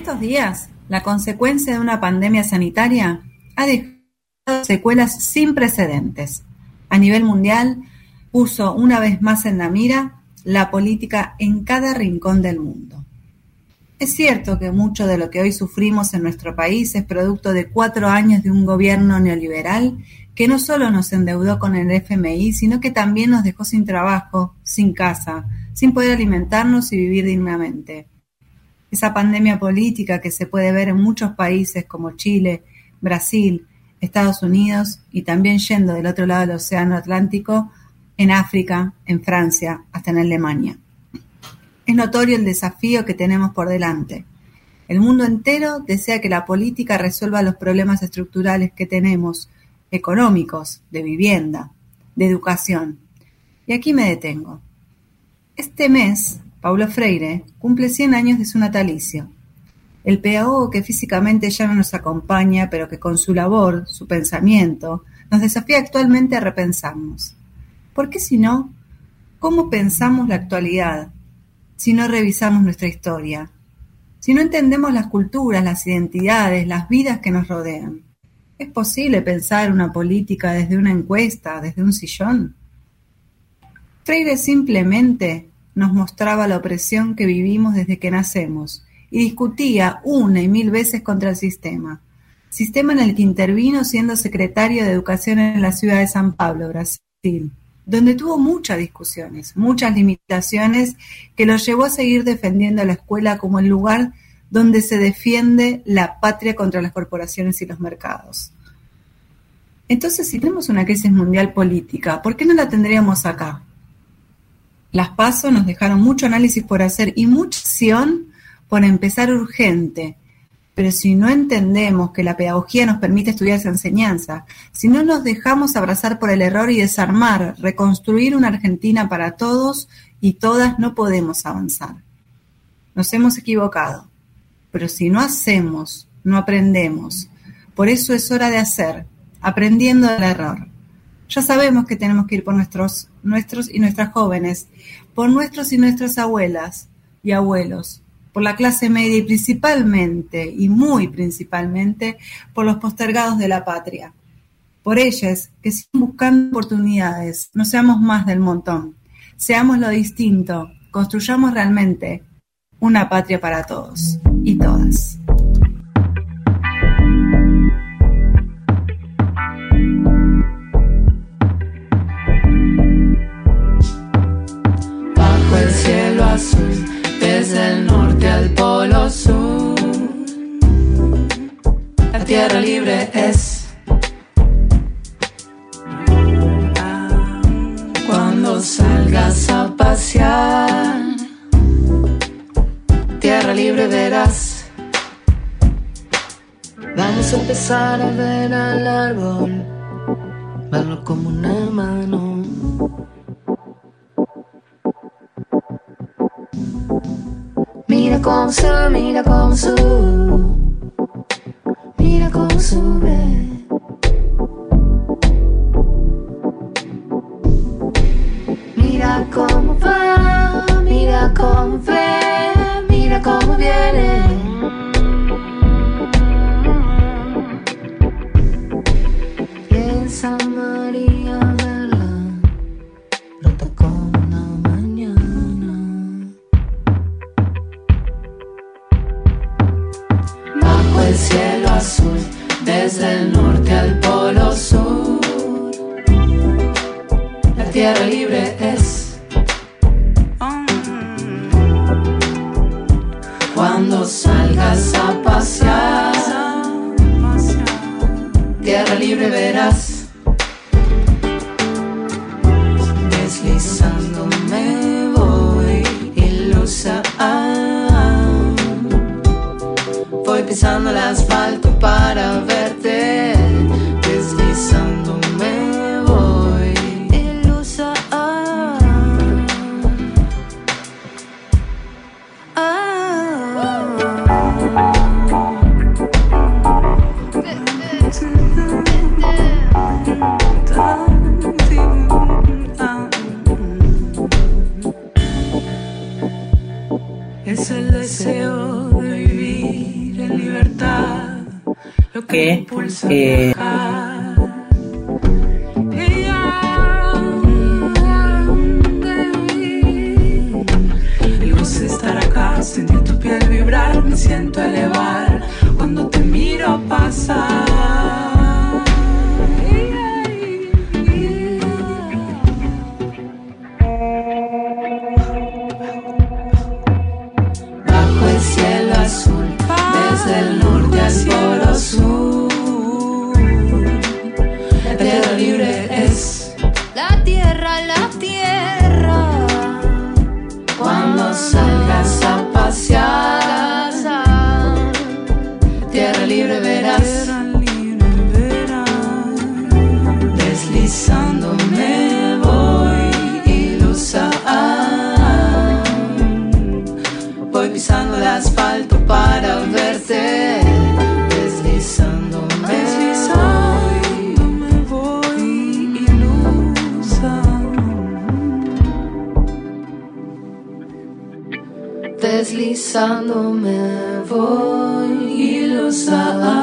estos días, la consecuencia de una pandemia sanitaria ha dejado secuelas sin precedentes. A nivel mundial, puso una vez más en la mira la política en cada rincón del mundo. Es cierto que mucho de lo que hoy sufrimos en nuestro país es producto de 4 años de un gobierno neoliberal que no solo nos endeudó con el FMI, sino que también nos dejó sin trabajo, sin casa, sin poder alimentarnos y vivir dignamente. Esa pandemia política que se puede ver en muchos países como Chile, Brasil, Estados Unidos y también yendo del otro lado del Océano Atlántico, en África, en Francia, hasta en Alemania. Es notorio el desafío que tenemos por delante. El mundo entero desea que la política resuelva los problemas estructurales que tenemos, económicos, de vivienda, de educación. Y aquí me detengo. Este mes, Paulo Freire cumple 100 años de su natalicio. El pedagogo que físicamente ya no nos acompaña, pero que con su labor, su pensamiento, nos desafía actualmente a repensarnos. ¿Por qué si no? ¿Cómo pensamos la actualidad si no revisamos nuestra historia? Si no entendemos las culturas, las identidades, las vidas que nos rodean. ¿Es posible pensar una política desde una encuesta, desde un sillón? Freire simplemente nos mostraba la opresión que vivimos desde que nacemos y discutía una y mil veces contra el sistema en el que intervino siendo secretario de Educación en la ciudad de San Pablo, Brasil, donde tuvo muchas discusiones, muchas limitaciones que lo llevó a seguir defendiendo a la escuela como el lugar donde se defiende la patria contra las corporaciones y los mercados. Entonces, si tenemos una crisis mundial política, ¿por qué no la tendríamos acá? Las PASO nos dejaron mucho análisis por hacer y mucha acción por empezar urgente. Pero si no entendemos que la pedagogía nos permite estudiar esa enseñanza, si no nos dejamos abrazar por el error y desarmar, reconstruir una Argentina para todos y todas, no podemos avanzar. Nos hemos equivocado, pero si no hacemos, no aprendemos. Por eso es hora de hacer, aprendiendo del error. Ya sabemos que tenemos que ir por nuestros y nuestras jóvenes, por nuestros y nuestras abuelas y abuelos, por la clase media y principalmente, y muy principalmente, por los postergados de la patria. Por ellas que siguen buscando oportunidades, no seamos más del montón, seamos lo distinto, construyamos realmente una patria para todos y todas. Bajo el cielo azul, desde el norte al polo sur, la tierra libre es. Cuando salgas a pasear, tierra libre verás. Vamos a empezar a ver al árbol, verlo como un hermano. Mira cómo sube, mira cómo sube, mira cómo sube. Mira cómo va, mira cómo ve, mira cómo viene. Piensa María verla, brota como una mañana. Bajo el cielo azul, desde el norte al polo sur, la tierra libre es. Cuando salgas a pasear, tierra libre verás. Deslizándome voy, ilusa. Voy pisando el asfalto para verte. Deslizándome voy, ilusa. Es el deseo de vivir. que estar acá, sentir tu piel vibrar, me siento elevar cuando te miro pasar. Bajo el cielo azul, desde el norte al polo sur, la tierra libre es la tierra, la tierra. Cuando salgas a pasear, tierra libre verás, deslizándome voy ilusa, voy pisando el asfalto para verte, deslizándome voy ilusa. Deslizándome voy ilusa.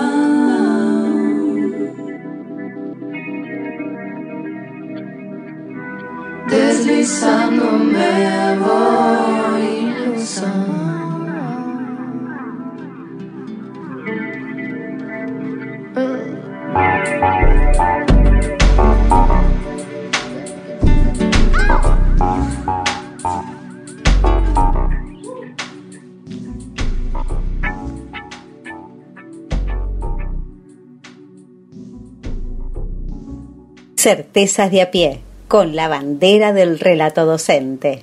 Deslizándome voy ilusa. Certezas de a pie, con la bandera del relato docente.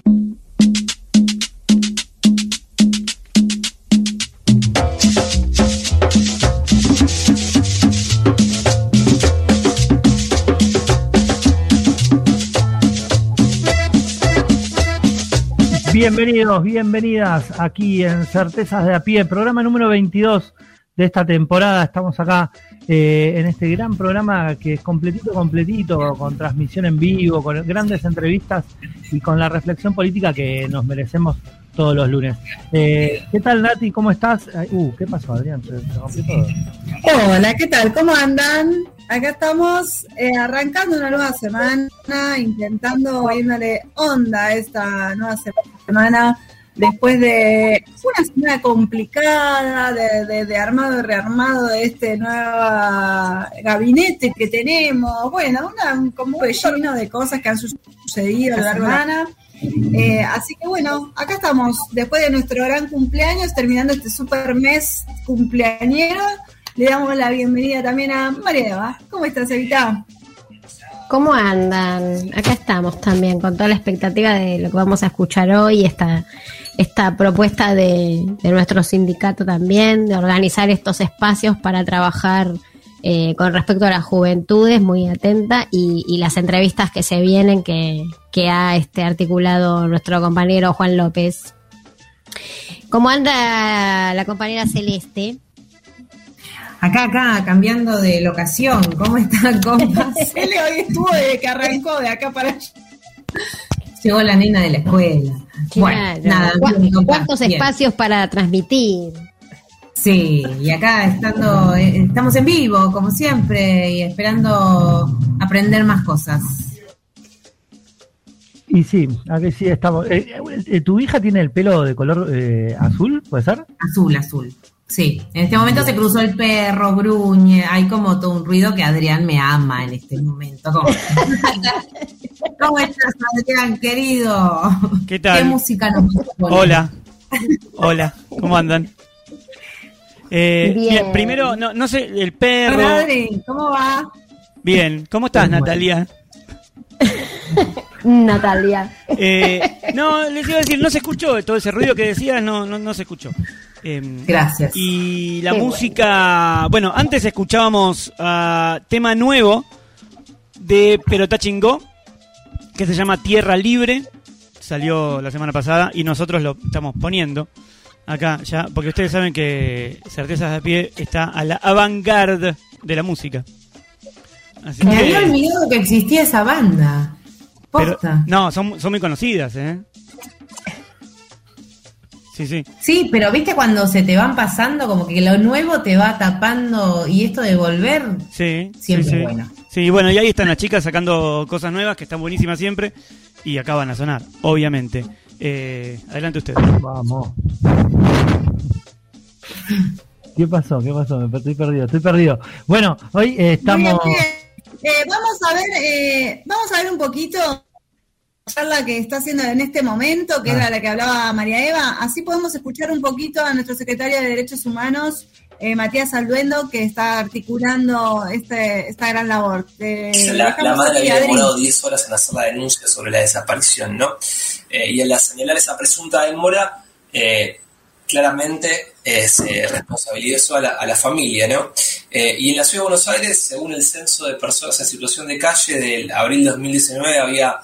Bienvenidos, bienvenidas aquí en Certezas de a pie, programa número 22 de esta temporada. Estamos acá en este gran programa que es completito, con transmisión en vivo, con grandes entrevistas y con la reflexión política que nos merecemos todos los lunes. ¿Qué tal, Nati? ¿Cómo estás? ¿Qué pasó, Adrián? ¿Se rompió todo? Hola, ¿qué tal? ¿Cómo andan? Acá estamos arrancando una nueva semana, intentando poniéndole onda a esta nueva semana, después de una semana complicada, de armado y rearmado de este nuevo gabinete que tenemos, bueno, como un lleno de cosas que han sucedido a lo largo de la semana. Así que bueno, acá estamos, después de nuestro gran cumpleaños, terminando este super mes cumpleañero. Le damos la bienvenida también a María Eva. ¿Cómo estás, Evita? ¿Cómo andan? Acá estamos también con toda la expectativa de lo que vamos a escuchar hoy, esta propuesta de nuestro sindicato también, de organizar estos espacios para trabajar con respecto a las juventudes, muy atenta, y las entrevistas que se vienen que ha articulado nuestro compañero Juan López. ¿Cómo anda la compañera Celeste? Acá, cambiando de locación. ¿Cómo están, compas? Cele hoy estuvo desde que arrancó de acá para allá. Llegó la nena de la escuela. Claro. Bueno, nada. ¿Cuántos espacios para transmitir? Sí, y acá estamos en vivo, como siempre, y esperando aprender más cosas. Y sí, aquí sí estamos. ¿Tu hija tiene el pelo de color azul, puede ser? Azul. Sí, en este momento se cruzó el perro, gruñe, hay como todo un ruido que Adrián me ama en este momento. ¿Cómo estás, Adrián, querido? ¿Qué tal? ¿Qué música nos pones? Hola, ¿cómo andan? Bien, primero, no sé, el perro... Hola, Adri, ¿cómo va? Bien, ¿cómo estás, Natalia? Natalia. No, les iba a decir, no se escuchó todo ese ruido que decías, no se escuchó. Gracias. Y la música, bueno, antes escuchábamos tema nuevo de Perotá Chingó, que se llama Tierra Libre, salió la semana pasada y nosotros lo estamos poniendo acá ya, porque ustedes saben que Certezas de a pie está a la avant-garde de la música. Así Me había olvidado que existía esa banda. Pero, no, son muy conocidas, Sí. Sí, pero viste cuando se te van pasando, como que lo nuevo te va tapando y esto de volver siempre es bueno. Sí, bueno, y ahí están las chicas sacando cosas nuevas que están buenísimas siempre y acá van a sonar, obviamente. Adelante ustedes. Vamos. ¿Qué pasó? Estoy perdido. Bueno, hoy estamos... Vamos a ver un poquito la charla que está haciendo en este momento, que era la que hablaba María Eva. Así podemos escuchar un poquito a nuestro secretario de Derechos Humanos, Matías Alduendo, que está articulando esta gran labor. La madre había demorado 10 horas en hacer la denuncia sobre la desaparición, ¿no? Y al señalar esa presunta demora, claramente se responsabilizó a la familia, ¿no? Y en la Ciudad de Buenos Aires, según el censo de personas en situación de calle del abril de 2019, había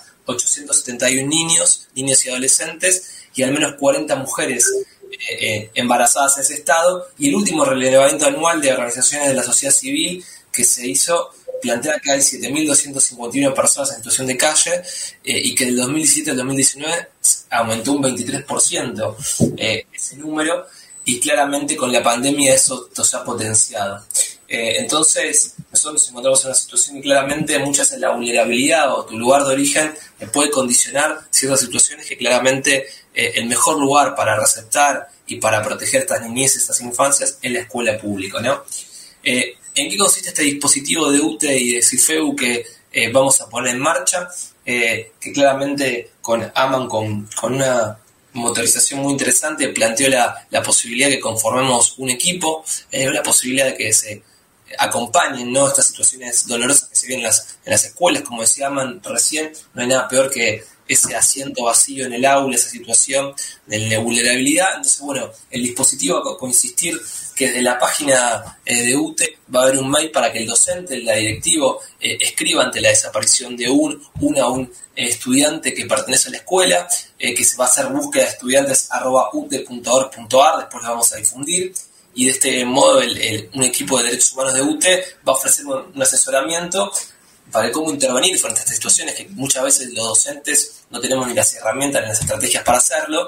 871 niños y adolescentes y al menos 40 mujeres embarazadas en ese estado, y el último relevamiento anual de organizaciones de la sociedad civil que se hizo plantea que hay 7.251 personas en situación de calle y que del 2017 al 2019 aumentó un 23% ese número, y claramente con la pandemia eso se ha potenciado. Entonces nosotros nos encontramos en una situación que claramente muchas veces la vulnerabilidad o tu lugar de origen puede condicionar ciertas situaciones que claramente el mejor lugar para receptar y para proteger estas niñeces, estas infancias, es la escuela pública, ¿no? ¿En qué consiste este dispositivo de UTE y de CIFEU que vamos a poner en marcha? Que claramente con AMAN, con una motorización muy interesante, planteó la posibilidad de que conformemos un equipo, la posibilidad de que se acompañen, ¿no?, estas situaciones dolorosas que se ven en las escuelas. Como decía Aman recién, no hay nada peor que ese asiento vacío en el aula, esa situación de vulnerabilidad. Entonces, bueno, el dispositivo va a consistir que desde la página de UTE va a haber un mail para que el docente, el directivo, escriba ante la desaparición de un estudiante que pertenece a la escuela, que se va a hacer búsqueda de estudiantes @ute.org.ar, después lo vamos a difundir. Y de este modo un equipo de derechos humanos de UTE va a ofrecer un asesoramiento para cómo intervenir frente a estas situaciones que muchas veces los docentes no tenemos ni las herramientas ni las estrategias para hacerlo.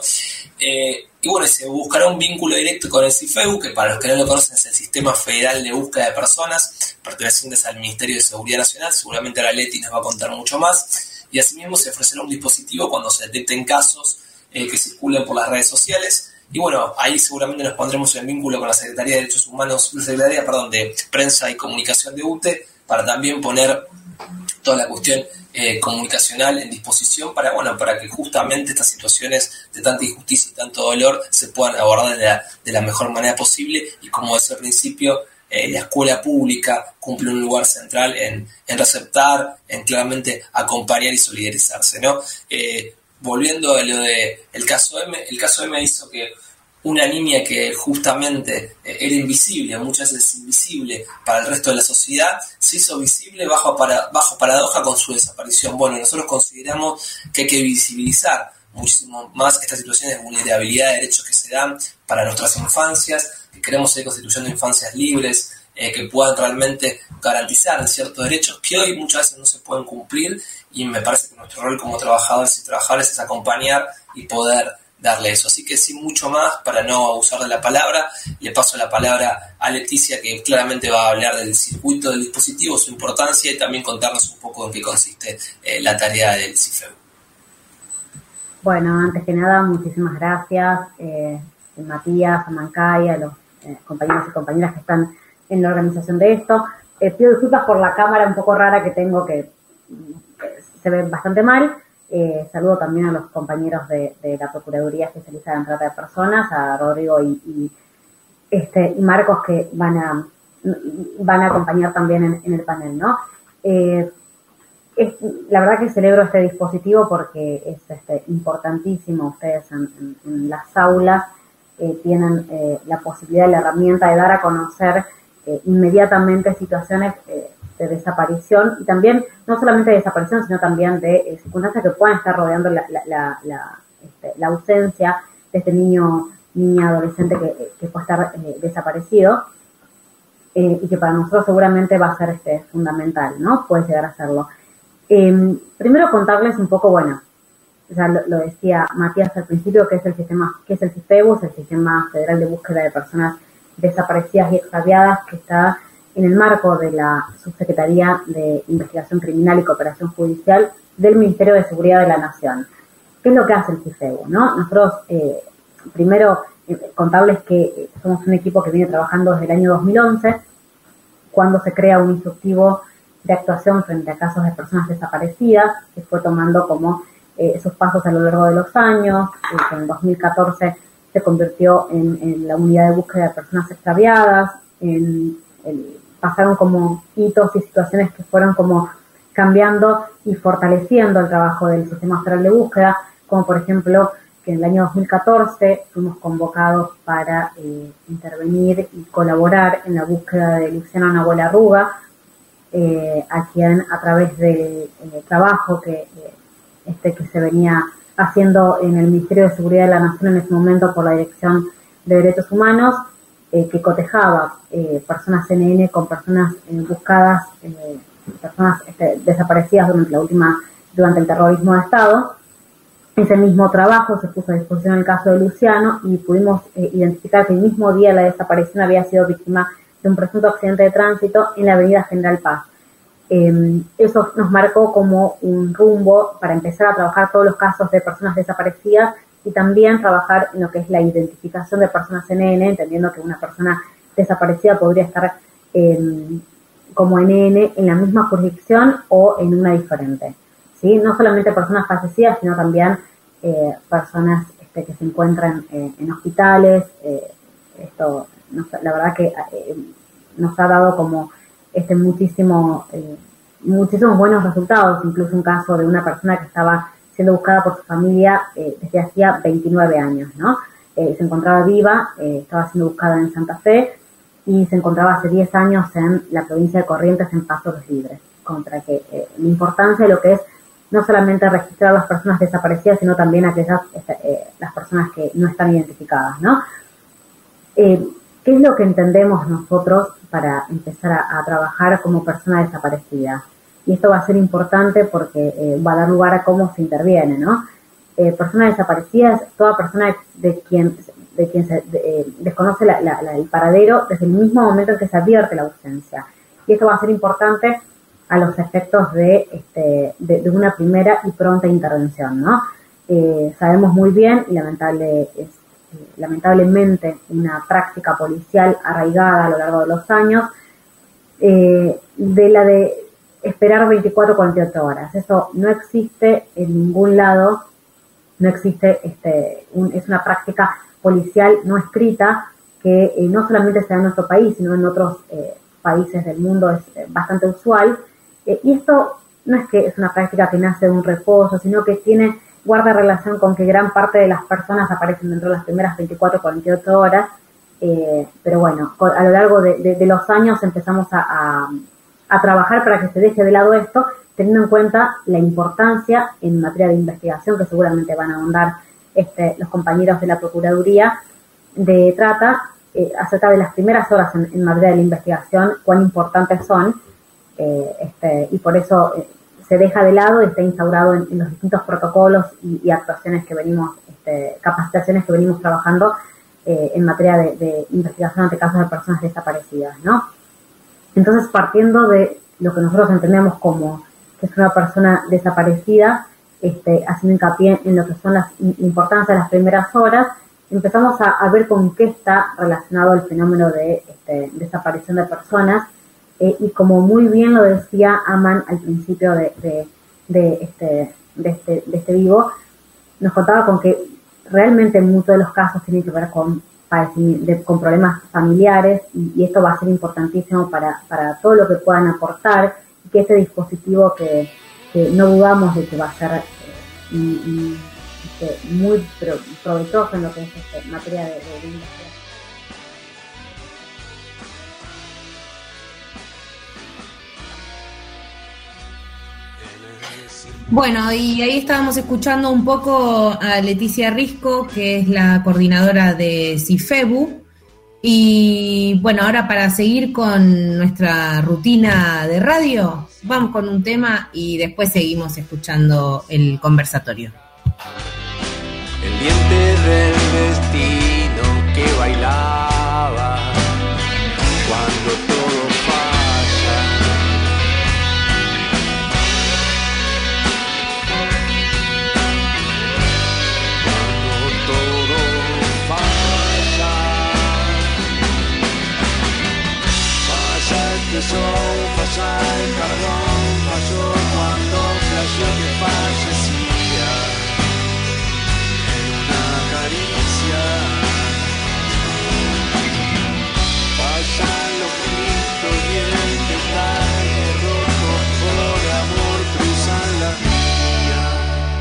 Y bueno, se buscará un vínculo directo con el CIFEU, que para los que no lo conocen es el Sistema Federal de Búsqueda de Personas, pertenecientes al Ministerio de Seguridad Nacional. Seguramente la Leti nos va a contar mucho más. Y asimismo se ofrecerá un dispositivo cuando se detecten casos que circulen por las redes sociales. Y bueno, ahí seguramente nos pondremos en vínculo con la Secretaría de Derechos Humanos, de Prensa y Comunicación de UTE, para también poner toda la cuestión comunicacional en disposición para que justamente estas situaciones de tanta injusticia y tanto dolor se puedan abordar de la mejor manera posible. Y como decía al principio, la escuela pública cumple un lugar central en receptar, en claramente acompañar y solidarizarse, ¿no? Volviendo a lo de el caso M hizo que una niña que justamente era invisible, muchas veces invisible para el resto de la sociedad, se hizo visible bajo paradoja con su desaparición. Bueno, nosotros consideramos que hay que visibilizar muchísimo más estas situaciones de vulnerabilidad de derechos que se dan para nuestras infancias, que queremos seguir constituyendo infancias libres, que puedan realmente garantizar ciertos derechos que hoy muchas veces no se pueden cumplir, y me parece que nuestro rol como trabajadores y trabajadoras es acompañar y poder darle eso. Así que sin mucho más, para no abusar de la palabra, le paso la palabra a Leticia, que claramente va a hablar del circuito del dispositivo, su importancia, y también contarnos un poco en qué consiste la tarea del CIFEU. Bueno, antes que nada, muchísimas gracias Matías, a Mancay, a los compañeros y compañeras que están en la organización de esto. Pido disculpas por la cámara un poco rara que tengo, que se ve bastante mal. Saludo también a los compañeros de la Procuraduría Especializada en Trata de Personas, a Rodrigo y Marcos, que van a acompañar también en el panel, ¿no? La verdad que celebro este dispositivo porque es importantísimo. Ustedes en las aulas tienen la posibilidad, la herramienta de dar a conocer inmediatamente situaciones de desaparición, y también no solamente de desaparición, sino también de circunstancias que puedan estar rodeando la ausencia de este niña, adolescente que puede estar desaparecido, y que para nosotros seguramente va a ser fundamental, ¿no? Puede llegar a serlo. Primero contarles un poco, ya lo decía Matías al principio, que es el CIFEBU, es el Sistema Federal de Búsqueda de Personas Desaparecidas y Extraviadas, que está en el marco de la Subsecretaría de Investigación Criminal y Cooperación Judicial del Ministerio de Seguridad de la Nación. ¿Qué es lo que hace el CIFEBU, no? Nosotros, primero, contarles que somos un equipo que viene trabajando desde el año 2011, cuando se crea un instructivo de actuación frente a casos de personas desaparecidas, que fue tomando como sus pasos a lo largo de los años, que en 2014 se convirtió en la unidad de búsqueda de personas extraviadas, pasaron como hitos y situaciones que fueron como cambiando y fortaleciendo el trabajo del Sistema Federal de Búsqueda, como por ejemplo que en el año 2014 fuimos convocados para intervenir y colaborar en la búsqueda de Luciano Nahuel Arruga, a quien a través del trabajo que se venía haciendo en el Ministerio de Seguridad de la Nación en ese momento por la Dirección de Derechos Humanos, que cotejaba personas NN con personas buscadas, personas desaparecidas durante el terrorismo de Estado. Ese mismo trabajo se puso a disposición en el caso de Luciano y pudimos identificar que el mismo día de la desaparición había sido víctima de un presunto accidente de tránsito en la avenida General Paz. Eso nos marcó como un rumbo para empezar a trabajar todos los casos de personas desaparecidas y también trabajar en lo que es la identificación de personas NN, entendiendo que una persona desaparecida podría estar como NN en la misma jurisdicción o en una diferente, ¿sí? No solamente personas fallecidas, sino también personas que se encuentran en hospitales. La verdad que nos ha dado como muchísimos buenos resultados, incluso un caso de una persona que estaba siendo buscada por su familia desde hacía 29 años, ¿no? Se encontraba viva, estaba siendo buscada en Santa Fe y se encontraba hace 10 años en la provincia de Corrientes, en Paso Los Libres, contra que la importancia de lo que es no solamente registrar a las personas desaparecidas, sino también aquellas las personas que no están identificadas, ¿no? ¿Qué es lo que entendemos nosotros para empezar a trabajar como persona desaparecida? Y esto va a ser importante porque va a dar lugar a cómo se interviene, ¿no? Persona desaparecida es toda persona de quien se desconoce el paradero desde el mismo momento en que se advierte la ausencia. Y esto va a ser importante a los efectos de una primera y pronta intervención, ¿no? Sabemos muy bien, y lamentablemente una práctica policial arraigada a lo largo de los años, de la de esperar 24 o 48 horas. Eso no existe en ningún lado, no existe, es una práctica policial no escrita que no solamente se da en nuestro país, sino en otros países del mundo es bastante usual. Y esto no es que es una práctica que nace de un reposo, sino que guarda relación con que gran parte de las personas aparecen dentro de las primeras 24 o 48 horas, pero bueno, a lo largo de los años empezamos a trabajar para que se deje de lado esto, teniendo en cuenta la importancia en materia de investigación, que seguramente van a ahondar los compañeros de la Procuraduría de Trata, acerca de las primeras horas en materia de la investigación, cuán importantes son, y por eso se deja de lado y está instaurado en los distintos protocolos y actuaciones que venimos, capacitaciones que venimos trabajando en materia de investigación ante casos de personas desaparecidas, ¿no? Entonces, partiendo de lo que nosotros entendemos como que es una persona desaparecida, haciendo hincapié en lo que son las importancias de las primeras horas, empezamos a ver con qué está relacionado el fenómeno de desaparición de personas, y como muy bien lo decía Aman al principio de este vivo, nos contaba con que realmente muchos de los casos tienen que ver con problemas familiares, y esto va a ser importantísimo para todo lo que puedan aportar, y que este dispositivo que no dudamos de que va a ser muy provechoso en lo que es materia de investigación. Bueno, y ahí estábamos escuchando un poco a Leticia Risco, que es la coordinadora de CIFEBU. Y bueno, ahora para seguir con nuestra rutina de radio, vamos con un tema y después seguimos escuchando el conversatorio. pendiente del destino que bailaba cuando todo falla. Cuando todo falla. Falla el tesón, falla el carbón, falló cuando flasheó que fallecía en una caricia. Fallan los gritos y el encaje roto por amor cruzan las vías.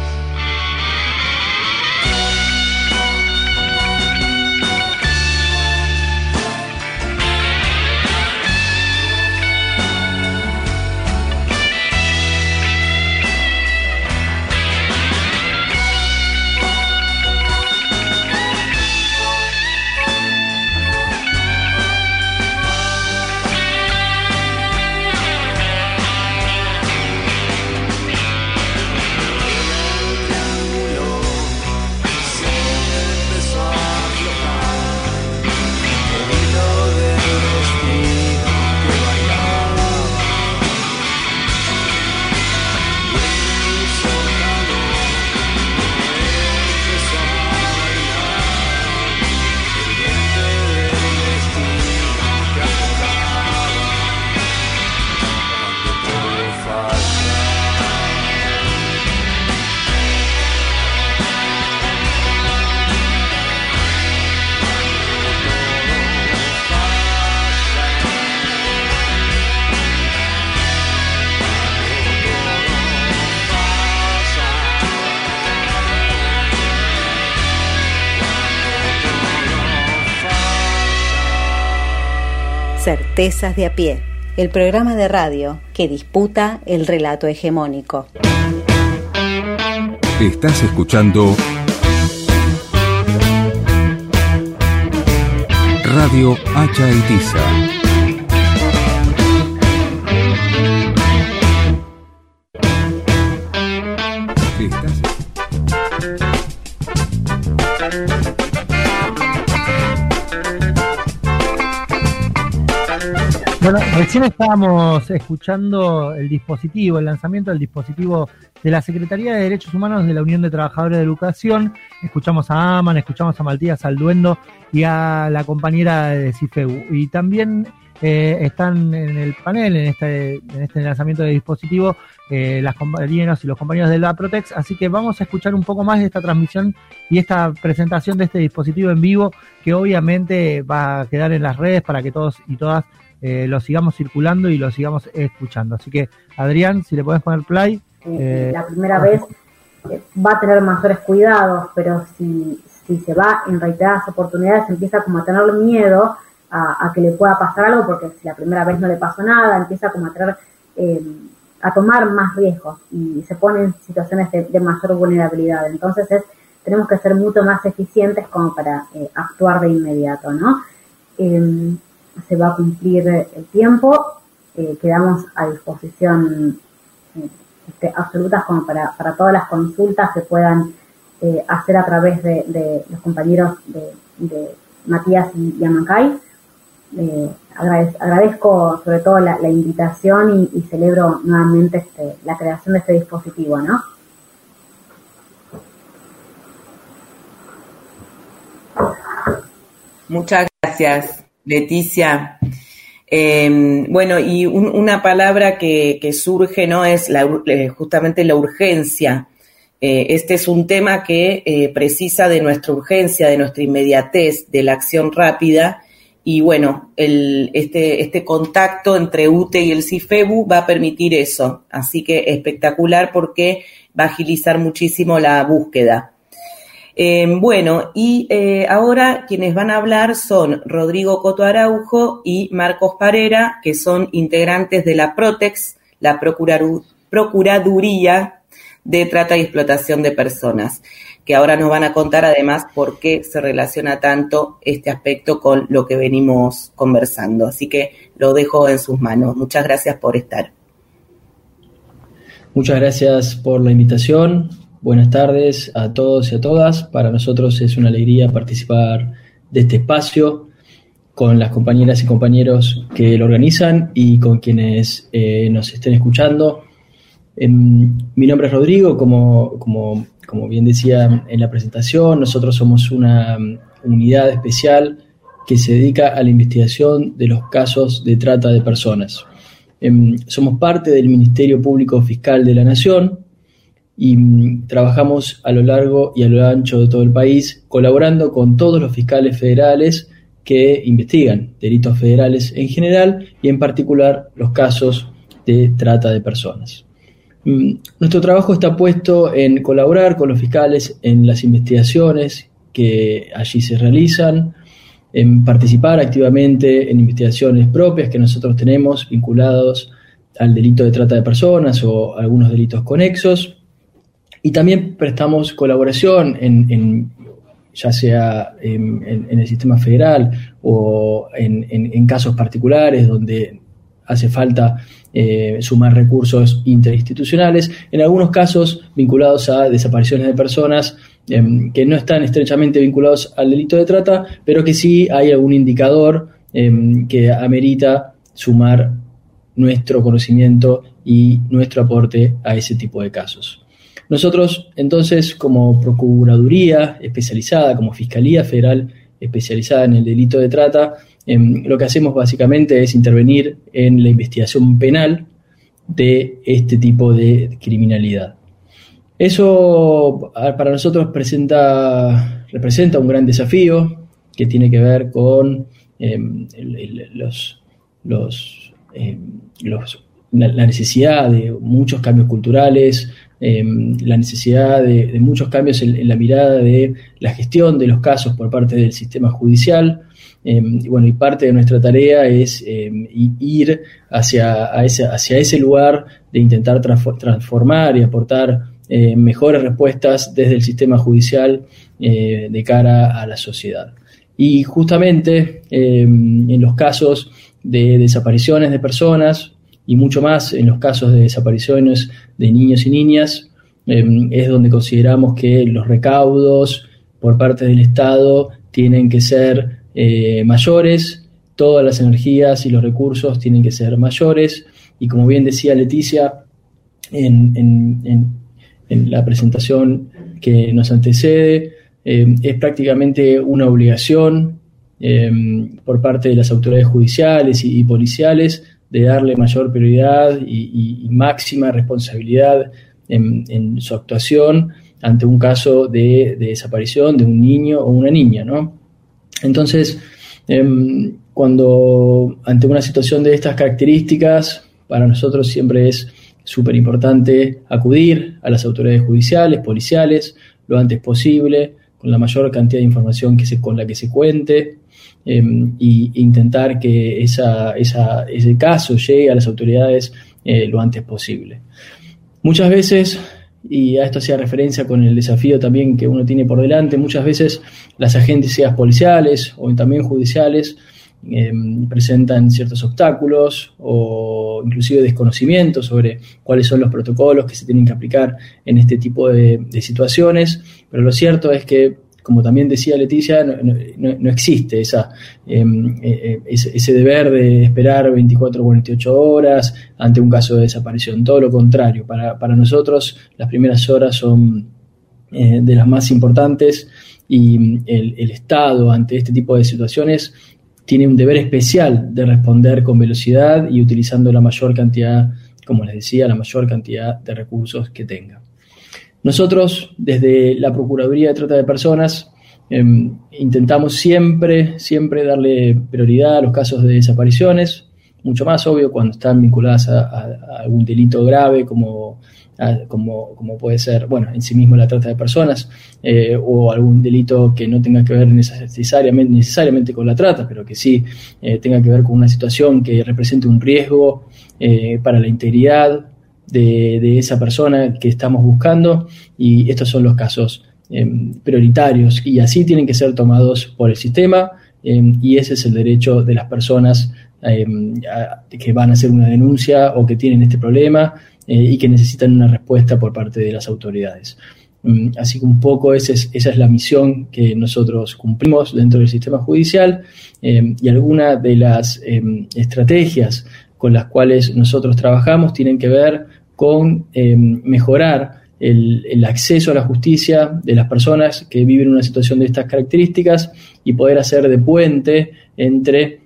Certezas de a pie, el programa de radio que disputa el relato hegemónico. Estás escuchando Radio Hacha Itiza. Bueno, recién estábamos escuchando el lanzamiento del dispositivo de la Secretaría de Derechos Humanos de la Unión de Trabajadores de Educación. Escuchamos a Aman, escuchamos a Matías Alduendo y a la compañera de CIFEBU. Y también están en el panel, en este lanzamiento de dispositivo, las compañeras y los compañeros de la Protex. Así que vamos a escuchar un poco más de esta transmisión y esta presentación de este dispositivo en vivo, que obviamente va a quedar en las redes para que todos y todas lo sigamos circulando y lo sigamos escuchando. Así que, Adrián, si le podés poner play. La primera vez va a tener mayores cuidados, pero si se va en reiteradas oportunidades, empieza como a tener miedo a que le pueda pasar algo, porque si la primera vez no le pasó nada, empieza como a tener a tomar más riesgos y se pone en situaciones de mayor vulnerabilidad. Entonces tenemos que ser mucho más eficientes como para actuar de inmediato, ¿no? Se va a cumplir el tiempo, quedamos a disposición absolutas como para todas las consultas que puedan hacer a través de los compañeros de Matías y Amancay. Agradezco sobre todo la invitación y celebro nuevamente la creación de este dispositivo, ¿no? Muchas gracias, Leticia. Bueno, y una palabra que surge, ¿no? Es justamente la urgencia. Este es un tema que precisa de nuestra urgencia, de nuestra inmediatez, de la acción rápida. Y bueno, este contacto entre UTE y el CIFEBU va a permitir eso. Así que espectacular, porque va a agilizar muchísimo la búsqueda. Bueno, y ahora quienes van a hablar son Rodrigo Coto Araujo y Marcos Parera, que son integrantes de la Protex, la Procuraduría de Trata y Explotación de Personas, que ahora nos van a contar además por qué se relaciona tanto este aspecto con lo que venimos conversando. Así que lo dejo en sus manos. Muchas gracias por estar. Muchas gracias por la invitación. buenas tardes a todos y a todas. Para nosotros es una alegría participar de este espacio con las compañeras y compañeros que lo organizan y con quienes nos estén escuchando. Mi nombre es Rodrigo, como bien decía en la presentación, nosotros somos una unidad especial que se dedica a la investigación de los casos de trata de personas. Somos parte del Ministerio Público Fiscal de la Nación y trabajamos a lo largo y a lo ancho de todo el país, colaborando con todos los fiscales federales que investigan delitos federales en general y en particular los casos de trata de personas. Nuestro trabajo está puesto en colaborar con los fiscales en las investigaciones que allí se realizan, en participar activamente en investigaciones propias que nosotros tenemos vinculados al delito de trata de personas o algunos delitos conexos, y también prestamos colaboración ya sea en el sistema federal o en casos particulares donde hace falta sumar recursos interinstitucionales, en algunos casos vinculados a desapariciones de personas que no están estrechamente vinculados al delito de trata, pero que sí hay algún indicador que amerita sumar nuestro conocimiento y nuestro aporte a ese tipo de casos. Nosotros, entonces, como Procuraduría especializada, como Fiscalía Federal especializada en el delito de trata, lo que hacemos básicamente es intervenir en la investigación penal de este tipo de criminalidad. Eso para nosotros representa un gran desafío que tiene que ver con la necesidad de muchos cambios culturales, la necesidad de muchos cambios en la mirada de la gestión de los casos por parte del sistema judicial. Y parte de nuestra tarea es ir hacia ese lugar de intentar transformar y aportar mejores respuestas desde el sistema judicial de cara a la sociedad. Y justamente en los casos de desapariciones de personas y mucho más en los casos de desapariciones de niños y niñas, es donde consideramos que los recaudos por parte del Estado tienen que ser mayores, todas las energías y los recursos tienen que ser mayores, y como bien decía Leticia en la presentación que nos antecede, es prácticamente una obligación por parte de las autoridades judiciales y policiales de darle mayor prioridad y máxima responsabilidad en su actuación ante un caso de desaparición de un niño o una niña, ¿no? Entonces, cuando ante una situación de estas características, para nosotros siempre es súper importante acudir a las autoridades judiciales, policiales, lo antes posible, con la mayor cantidad de información con la que se cuente, y intentar que ese caso llegue a las autoridades lo antes posible. Muchas veces, y a esto hacía referencia con el desafío también que uno tiene por delante, muchas veces las agencias policiales o también judiciales presentan ciertos obstáculos o inclusive desconocimiento sobre cuáles son los protocolos que se tienen que aplicar en este tipo de situaciones, pero lo cierto es que, como también decía Leticia, no existe ese deber de esperar 24 o 48 horas ante un caso de desaparición. Todo lo contrario, para nosotros las primeras horas son de las más importantes, y el Estado ante este tipo de situaciones tiene un deber especial de responder con velocidad y utilizando la mayor cantidad, como les decía, la mayor cantidad de recursos que tenga. Nosotros, desde la Procuraduría de Trata de Personas, intentamos siempre darle prioridad a los casos de desapariciones, mucho más obvio cuando están vinculadas a algún delito grave como puede ser, en sí mismo la trata de personas, o algún delito que no tenga que ver necesariamente con la trata, pero que sí tenga que ver con una situación que represente un riesgo para la integridad de esa persona que estamos buscando, y estos son los casos prioritarios, y así tienen que ser tomados por el sistema, y ese es el derecho de las personas que van a hacer una denuncia o que tienen este problema y que necesitan una respuesta por parte de las autoridades. Así que un poco esa es la misión que nosotros cumplimos dentro del sistema judicial, y algunas de las estrategias con las cuales nosotros trabajamos tienen que ver con mejorar el acceso a la justicia de las personas que viven una situación de estas características y poder hacer de puente entre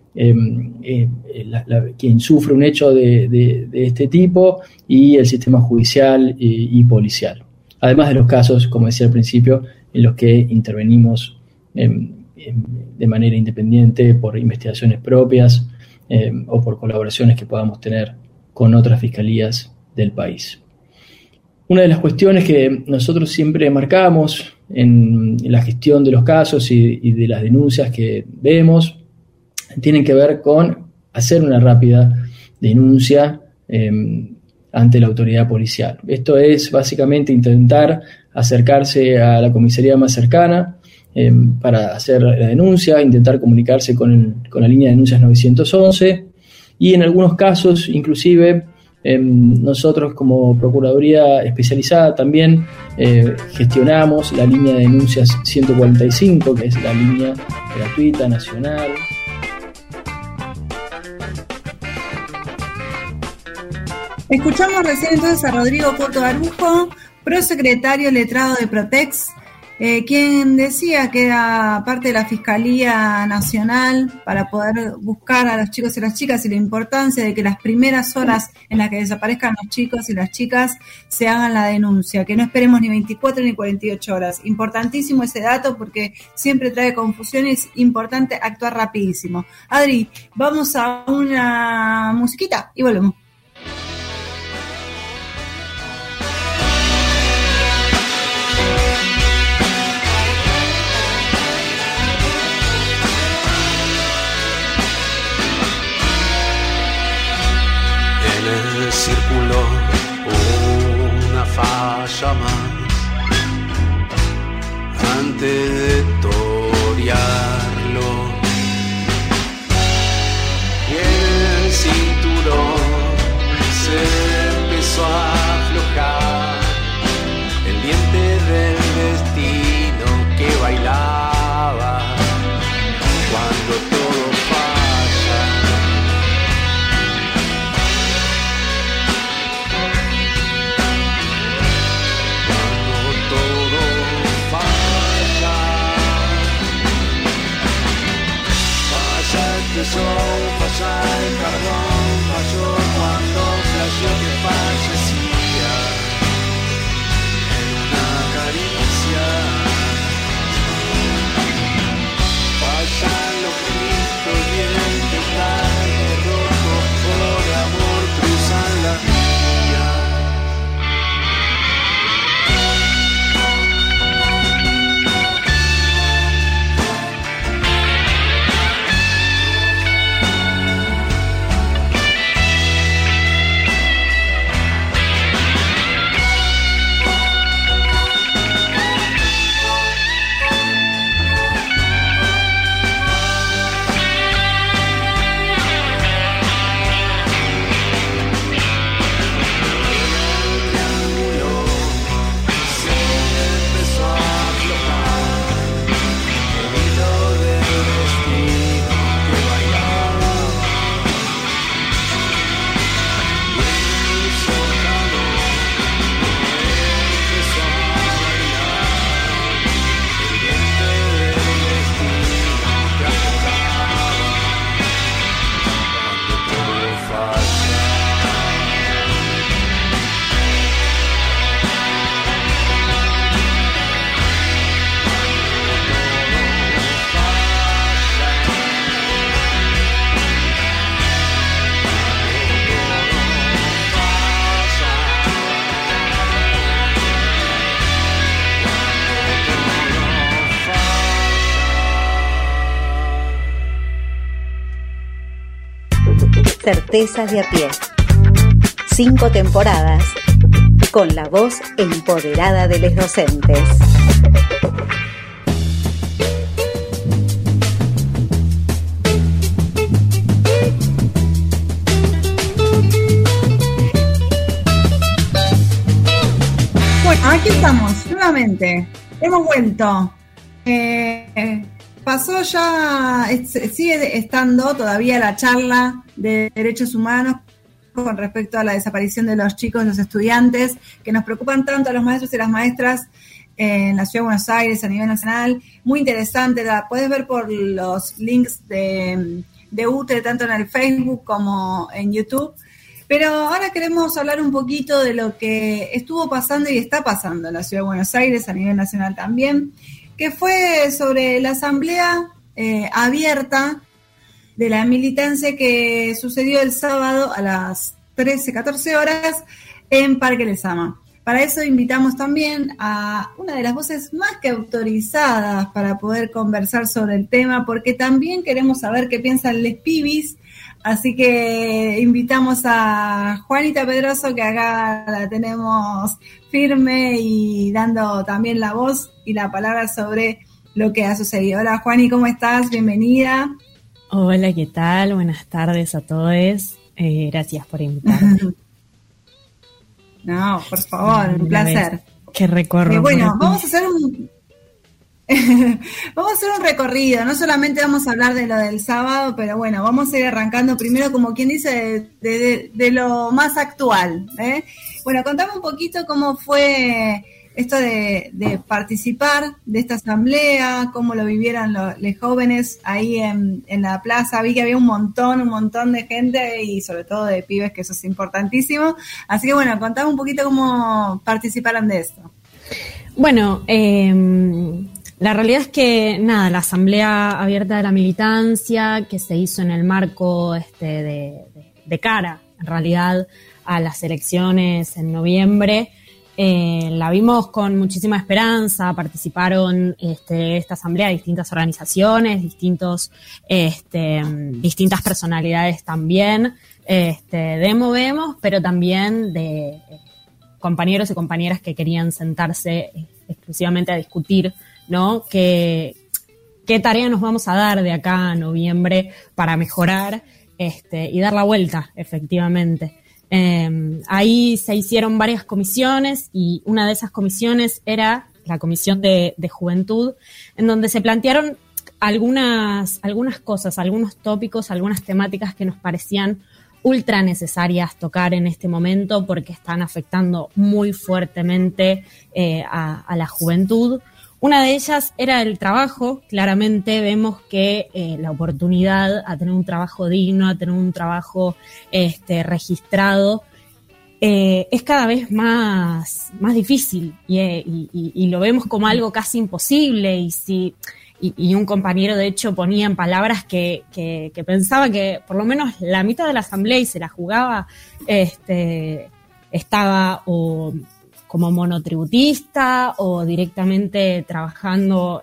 quien sufre un hecho de este tipo y el sistema judicial y policial. Además de los casos, como decía al principio, en los que intervenimos de manera independiente por investigaciones propias o por colaboraciones que podamos tener con otras fiscalías del país. Una de las cuestiones que nosotros siempre marcamos en la gestión de los casos y de las denuncias que vemos tienen que ver con hacer una rápida denuncia ante la autoridad policial. Esto es básicamente intentar acercarse a la comisaría más cercana para hacer la denuncia, intentar comunicarse con la línea de denuncias 911 y en algunos casos inclusive nosotros como Procuraduría Especializada también gestionamos la línea de denuncias 145, que es la línea gratuita nacional. Escuchamos recién entonces a Rodrigo Coto Arujo, prosecretario letrado de Protex, quien decía que era parte de la Fiscalía Nacional para poder buscar a los chicos y las chicas y la importancia de que las primeras horas en las que desaparezcan los chicos y las chicas se hagan la denuncia, que no esperemos ni 24 ni 48 horas. Importantísimo ese dato porque siempre trae confusión y es importante actuar rapidísimo. Adri, vamos a una musiquita y volvemos. Círculo, una falla más antes de torearlo. Y el cinturón se empezó a aflojar, el diente del destino que bailaba cuando todo falla el carbón, falló cuando flasheó que fallecía en una caricia. Fallan los gritos y el tarde rojo por amor cruzan las vías. Certezas de a pie. 5 temporadas con la voz empoderada de los docentes. aquí estamos, nuevamente. Hemos vuelto. Pasó ya, sigue estando todavía la charla de derechos humanos con respecto a la desaparición de los chicos, los estudiantes, que nos preocupan tanto a los maestros y las maestras en la Ciudad de Buenos Aires, a nivel nacional. Muy interesante, la puedes ver por los links de UTE, tanto en el Facebook como en YouTube. Pero ahora queremos hablar un poquito de lo que estuvo pasando y está pasando en la Ciudad de Buenos Aires, a nivel nacional también, que fue sobre la asamblea abierta de la militancia que sucedió el sábado a las 13-14 horas en Parque Lezama. Para eso invitamos también a una de las voces más que autorizadas para poder conversar sobre el tema, porque también queremos saber qué piensan les pibis. Así que invitamos a Juanita Pedroso, que acá la tenemos firme y dando también la voz y la palabra sobre lo que ha sucedido. Hola Juani, ¿cómo estás? Bienvenida. Hola, ¿qué tal? Buenas tardes a todos. Gracias por invitarme. No, por favor, un placer. Que recorro. Bueno, vamos a hacer un recorrido, no solamente vamos a hablar de lo del sábado, pero bueno, vamos a ir arrancando primero, como quien dice, de lo más actual, ¿eh? Bueno, contame un poquito cómo fue esto de participar de esta asamblea, cómo lo vivieron los jóvenes ahí en la plaza. Vi que había un montón de gente y sobre todo de pibes, que eso es importantísimo. Así que bueno, contame un poquito cómo participaron de esto. Bueno, la realidad es que, nada, la Asamblea Abierta de la Militancia, que se hizo en el marco de cara, en realidad, a las elecciones en noviembre, la vimos con muchísima esperanza. Participaron esta asamblea distintas organizaciones, distintas personalidades también, de Movemos, pero también de compañeros y compañeras que querían sentarse exclusivamente a discutir, ¿no? ¿Qué tarea nos vamos a dar de acá a noviembre para mejorar y dar la vuelta, efectivamente? Ahí se hicieron varias comisiones y una de esas comisiones era la Comisión de Juventud, en donde se plantearon algunas cosas, algunos tópicos, algunas temáticas que nos parecían ultra necesarias tocar en este momento porque están afectando muy fuertemente a la juventud. Una de ellas era el trabajo. Claramente vemos que la oportunidad a tener un trabajo digno, a tener un trabajo registrado, es cada vez más difícil y lo vemos como algo casi imposible. Y un compañero, de hecho, ponía en palabras que pensaba que por lo menos la mitad de la asamblea y se la jugaba, estaba o como monotributista o directamente trabajando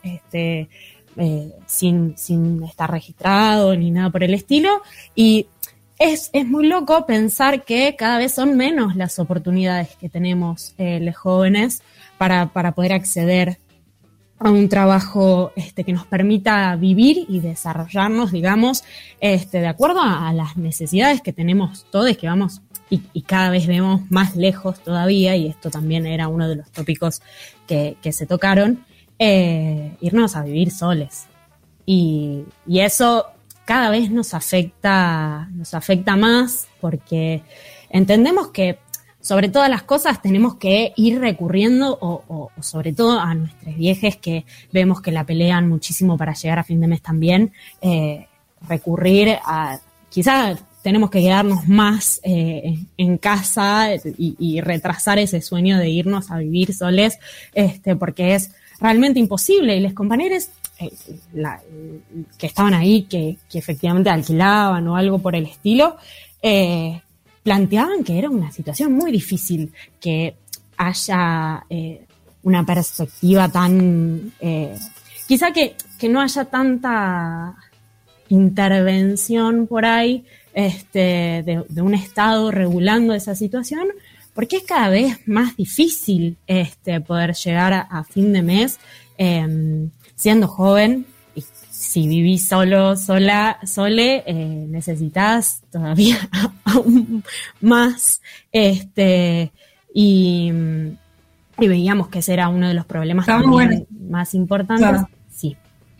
sin estar registrado ni nada por el estilo. Y es muy loco pensar que cada vez son menos las oportunidades que tenemos los jóvenes para poder acceder a un trabajo que nos permita vivir y desarrollarnos, digamos, de acuerdo a las necesidades que tenemos todos, que vamos y cada vez vemos más lejos todavía, y esto también era uno de los tópicos que se tocaron, irnos a vivir soles. Y eso cada vez nos afecta más, porque entendemos que sobre todas las cosas tenemos que ir recurriendo, o sobre todo a nuestras viejes, que vemos que la pelean muchísimo para llegar a fin de mes también, recurrir a, quizás tenemos que quedarnos más en casa y retrasar ese sueño de irnos a vivir soles, porque es realmente imposible. Y los compañeros que estaban ahí, que efectivamente alquilaban o algo por el estilo, planteaban que era una situación muy difícil que haya una perspectiva tan... quizá que no haya tanta intervención por ahí de un Estado regulando esa situación, porque es cada vez más difícil poder llegar a fin de mes siendo joven. Y si vivís sole, necesitas todavía aún más. Y y veíamos que ese era uno de los problemas más importantes. Claro. Sí.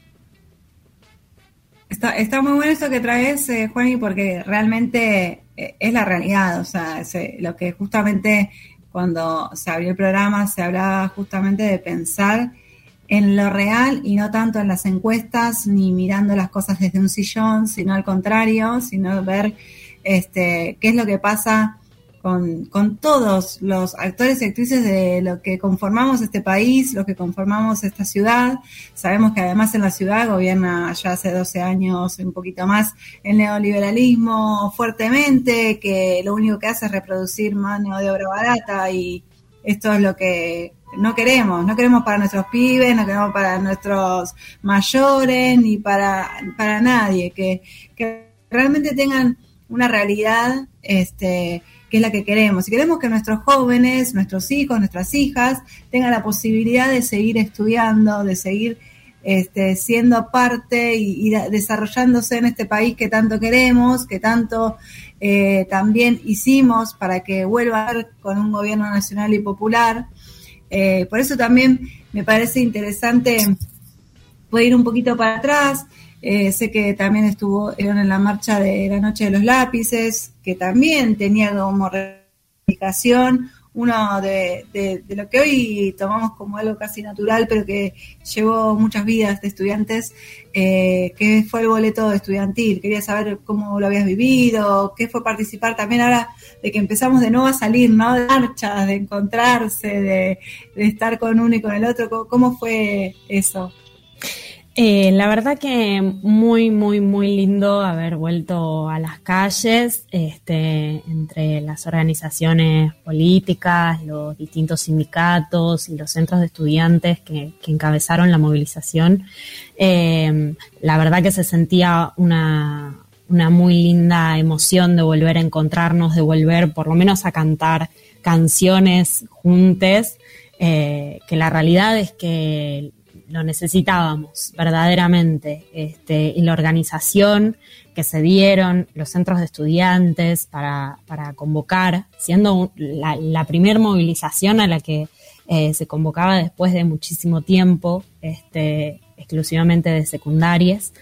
Está muy bueno esto que traes, Juani, porque realmente es la realidad. O sea, lo que justamente cuando se abrió el programa se hablaba justamente de pensar en lo real y no tanto en las encuestas ni mirando las cosas desde un sillón, sino al contrario, sino ver qué es lo que pasa con todos los actores y actrices de lo que conformamos este país, lo que conformamos esta ciudad. Sabemos que además en la ciudad gobierna ya hace 12 años, un poquito más, el neoliberalismo fuertemente, que lo único que hace es reproducir mano de obra barata, y esto es lo que no queremos para nuestros pibes, no queremos para nuestros mayores, ni para nadie, que realmente tengan una realidad que es la que queremos. Y queremos que nuestros jóvenes, nuestros hijos, nuestras hijas tengan la posibilidad de seguir estudiando, de seguir siendo parte y desarrollándose en este país que tanto queremos, que tanto también hicimos para que vuelva a ser con un gobierno nacional y popular. Por eso también me parece interesante, puede ir un poquito para atrás. Sé que también estuvieron en la marcha de la Noche de los Lápices, que también tenía como reivindicación uno de lo que hoy tomamos como algo casi natural, pero que llevó muchas vidas de estudiantes, que fue el boleto estudiantil. Quería saber cómo lo habías vivido, qué fue participar también ahora de que empezamos de nuevo a salir, ¿no? De marchas, de encontrarse, de estar con uno y con el otro. ¿Cómo fue eso? La verdad que muy, muy, muy lindo haber vuelto a las calles, entre las organizaciones políticas, los distintos sindicatos y los centros de estudiantes que encabezaron la movilización. La verdad que se sentía una muy linda emoción de volver a encontrarnos, de volver por lo menos a cantar canciones juntes, que la realidad es que lo necesitábamos verdaderamente, y la organización que se dieron los centros de estudiantes para convocar, siendo la primer movilización a la que se convocaba después de muchísimo tiempo, exclusivamente de secundarias,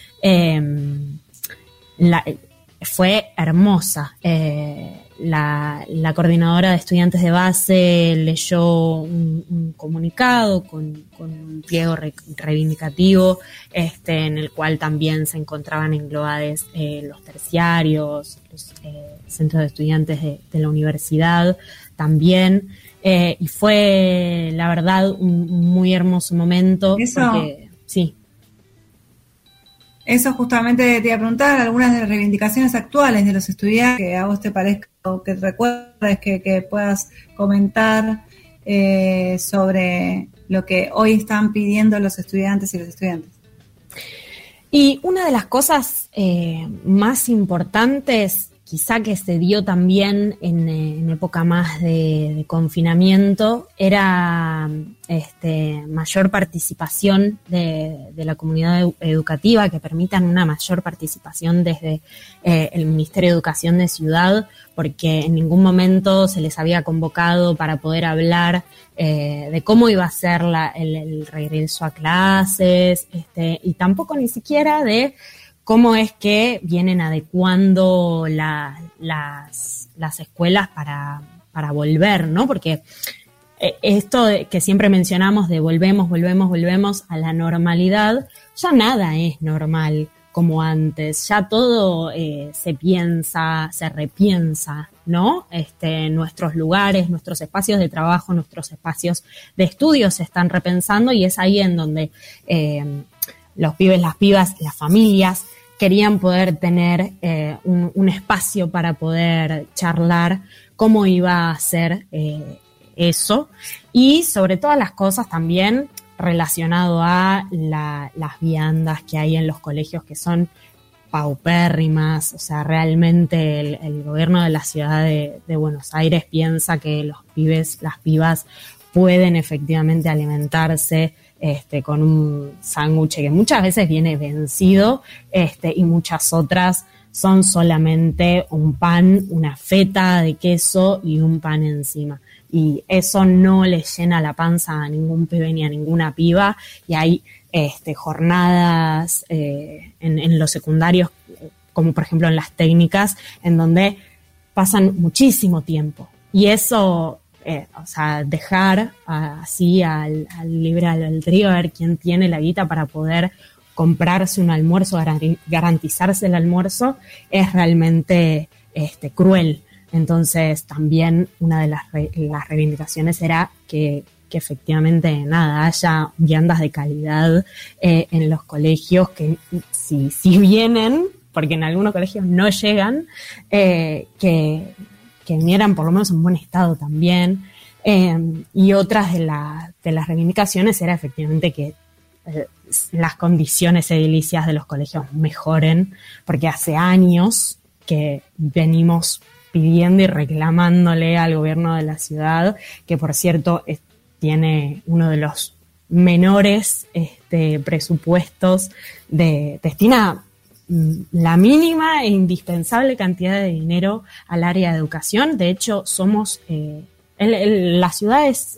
fue hermosa. La coordinadora de estudiantes de base leyó un comunicado con un pliego reivindicativo, en el cual también se encontraban englobados los terciarios, los centros de estudiantes de la universidad también, y fue la verdad un muy hermoso momento. Porque, sí. Eso justamente te iba a preguntar, algunas de las reivindicaciones actuales de los estudiantes que a vos te parezca o que recuerdes que puedas comentar sobre lo que hoy están pidiendo los estudiantes y las estudiantes. Y una de las cosas más importantes, quizá que se dio también en época más de confinamiento, era mayor participación de la comunidad educativa, que permitan una mayor participación desde el Ministerio de Educación de Ciudad, porque en ningún momento se les había convocado para poder hablar de cómo iba a ser el regreso a clases, y tampoco ni siquiera de cómo es que vienen adecuando las escuelas para volver, ¿no? Porque esto que siempre mencionamos de volvemos a la normalidad, ya nada es normal como antes, ya todo se piensa, se repiensa, ¿no? Nuestros lugares, nuestros espacios de trabajo, nuestros espacios de estudio se están repensando, y es ahí en donde los pibes, las pibas, las familias querían poder tener un espacio para poder charlar cómo iba a ser eso, y sobre todas las cosas también relacionado a las viandas que hay en los colegios, que son paupérrimas. O sea, realmente el gobierno de la ciudad de Buenos Aires piensa que los pibes, las pibas pueden efectivamente alimentarse con un sándwich que muchas veces viene vencido, y muchas otras son solamente un pan, una feta de queso y un pan encima. y eso no le llena la panza a ningún pibe ni a ninguna piba, y hay jornadas en los secundarios, como por ejemplo en las técnicas, en donde pasan muchísimo tiempo, y eso, dejar así al libre albedrío, a ver quién tiene la guita para poder comprarse un almuerzo, garantizarse el almuerzo, es realmente cruel. Entonces también una de las reivindicaciones era que efectivamente haya viandas de calidad en los colegios, que si vienen, porque en algunos colegios no llegan, que vinieran por lo menos en buen estado también. Y otras de las reivindicaciones era efectivamente que las condiciones edilicias de los colegios mejoren, porque hace años que venimos pidiendo y reclamándole al gobierno de la ciudad, que por cierto tiene uno de los menores presupuestos, destina la mínima e indispensable cantidad de dinero al área de educación. De hecho, somos la ciudad es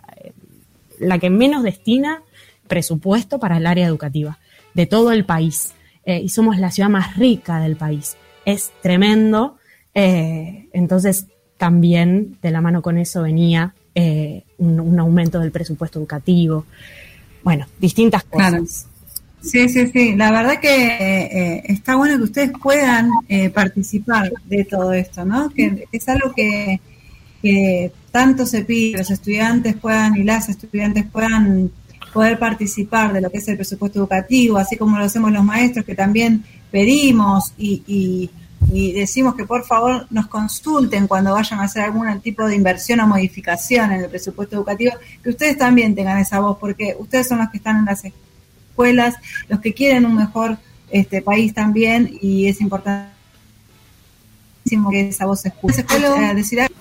la que menos destina presupuesto para el área educativa de todo el país, y somos la ciudad más rica del país. Es tremendo. Entonces también de la mano con eso venía un aumento del presupuesto educativo, bueno, distintas cosas. Claro. Sí, la verdad que está bueno que ustedes puedan participar de todo esto, ¿no? Que es algo que tanto se pide, los estudiantes puedan y las estudiantes puedan poder participar de lo que es el presupuesto educativo, así como lo hacemos los maestros, que también pedimos y decimos que por favor nos consulten cuando vayan a hacer algún tipo de inversión o modificación en el presupuesto educativo, que ustedes también tengan esa voz, porque ustedes son los que están en las escuelas, los que quieren un mejor país también, y es importantísimo que esa voz se escuche. ¿Decir algo?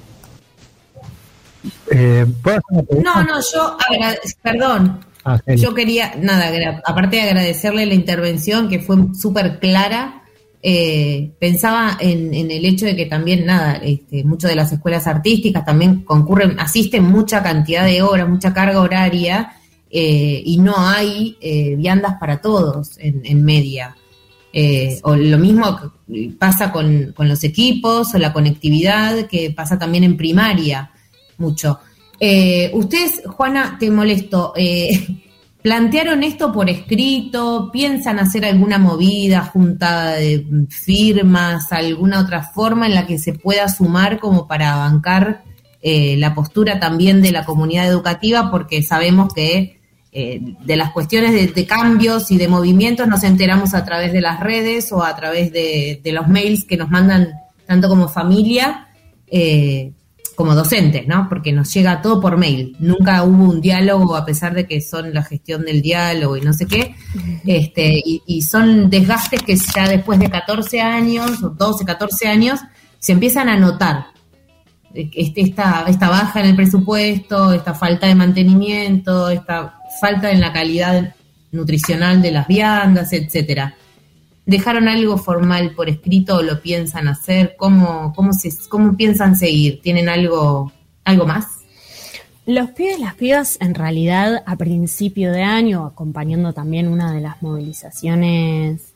¿Puedo hacer una pregunta? No, perdón. Yo quería, aparte de agradecerle la intervención, que fue súper clara, pensaba en el hecho de que también, muchas de las escuelas artísticas también asisten mucha cantidad de horas, mucha carga horaria, y no hay viandas para todos en media. O lo mismo pasa con los equipos, o la conectividad, que pasa también en primaria mucho. Ustedes, Juana, te molesto, ¿plantearon esto por escrito? ¿Piensan hacer alguna movida, juntada de firmas, alguna otra forma en la que se pueda sumar como para bancar la postura también de la comunidad educativa? Porque sabemos que de las cuestiones de cambios y de movimientos nos enteramos a través de las redes o a través de los mails que nos mandan tanto como familia, como docentes, ¿no? Porque nos llega todo por mail. Nunca hubo un diálogo, a pesar de que son la gestión del diálogo y no sé qué. Y son desgastes que ya después de 14 años, o 12, 14 años, se empiezan a notar. Esta baja en el presupuesto, esta falta de mantenimiento, esta falta en la calidad nutricional de las viandas, etcétera. ¿Dejaron algo formal por escrito o lo piensan hacer? ¿Cómo piensan seguir? ¿Tienen algo más? Los pibes y las pibas, en realidad, a principio de año, acompañando también una de las movilizaciones,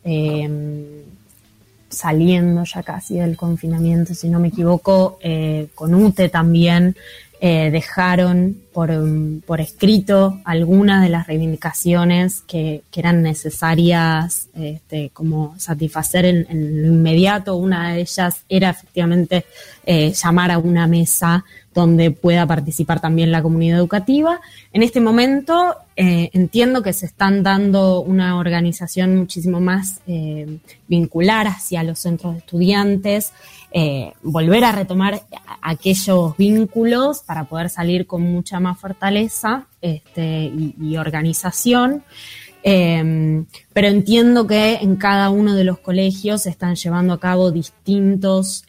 saliendo ya casi del confinamiento, si no me equivoco, con UTE también, dejaron por escrito algunas de las reivindicaciones que eran necesarias como satisfacer en lo inmediato. Una de ellas era efectivamente llamar a una mesa donde pueda participar también la comunidad educativa. En este momento entiendo que se están dando una organización muchísimo más vincular hacia los centros de estudiantes, volver a retomar aquellos vínculos para poder salir con mucha más fortaleza y organización. Pero entiendo que en cada uno de los colegios se están llevando a cabo distintos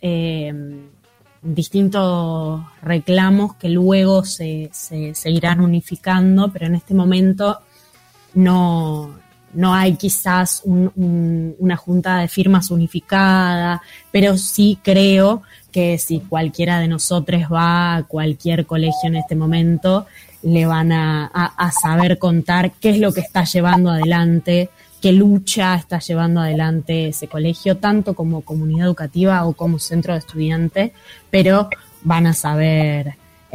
reclamos que luego se irán unificando, pero en este momento no hay quizás una junta de firmas unificada, pero sí creo que si cualquiera de nosotros va a cualquier colegio en este momento, le van a saber contar qué es lo que está llevando adelante, qué lucha está llevando adelante ese colegio, tanto como comunidad educativa o como centro de estudiantes, pero van a saber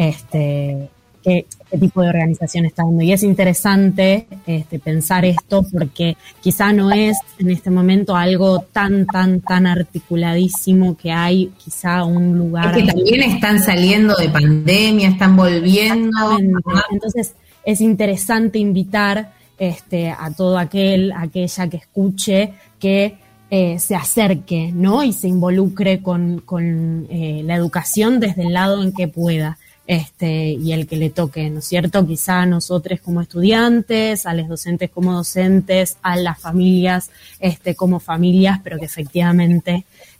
qué tipo de organización está dando. Y es interesante pensar esto porque quizá no es en este momento algo tan articuladísimo, que hay quizá un lugar... Es que también están saliendo de pandemia, están volviendo. Entonces es interesante invitar a todo aquella que escuche que se acerque, ¿no? Y se involucre con la educación desde el lado en que pueda. Y el que le toque, ¿no es cierto? Quizá a nosotros como estudiantes, a los docentes como docentes, a las familias como familias, pero que efectivamente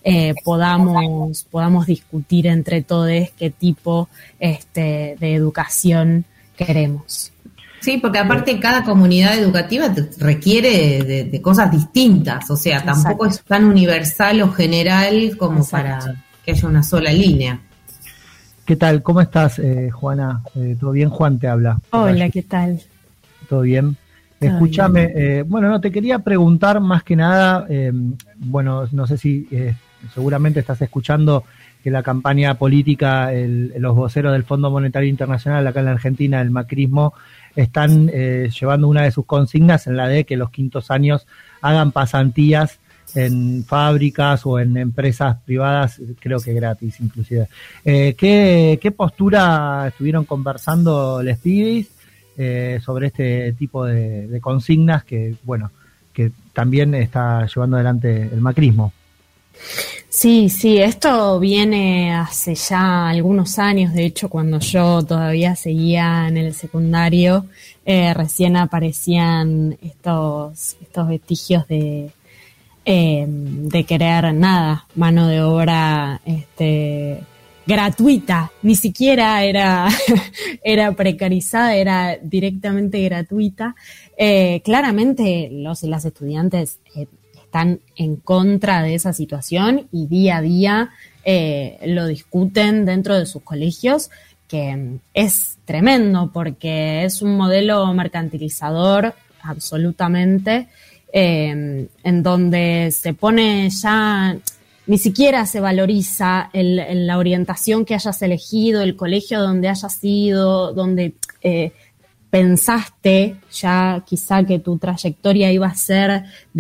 podamos discutir entre todos qué tipo de educación queremos. Sí, porque aparte cada comunidad educativa requiere de cosas distintas, o sea, tampoco es tan universal o general como para que haya una sola línea. ¿Qué tal? ¿Cómo estás, Juana? ¿Todo bien? Juan te habla. Hola, ¿qué tal? ¿Todo bien? Escúchame, te quería preguntar más que nada, no sé si seguramente estás escuchando que la campaña política, los voceros del Fondo Monetario Internacional acá en la Argentina, el macrismo, están llevando una de sus consignas en la de que los quintos años hagan pasantías en fábricas o en empresas privadas, creo que gratis inclusive. ¿Qué postura estuvieron conversando les pibis sobre este tipo de consignas que también está llevando adelante el macrismo? Sí, esto viene hace ya algunos años. De hecho, cuando yo todavía seguía en el secundario, recién aparecían estos vestigios de querer mano de obra gratuita, ni siquiera era precarizada, era directamente gratuita. Claramente los y las estudiantes están en contra de esa situación y día a día lo discuten dentro de sus colegios, que es tremendo porque es un modelo mercantilizador absolutamente, en donde se pone ya, ni siquiera se valoriza la orientación que hayas elegido, el colegio donde hayas ido, donde pensaste ya quizá que tu trayectoria iba a ser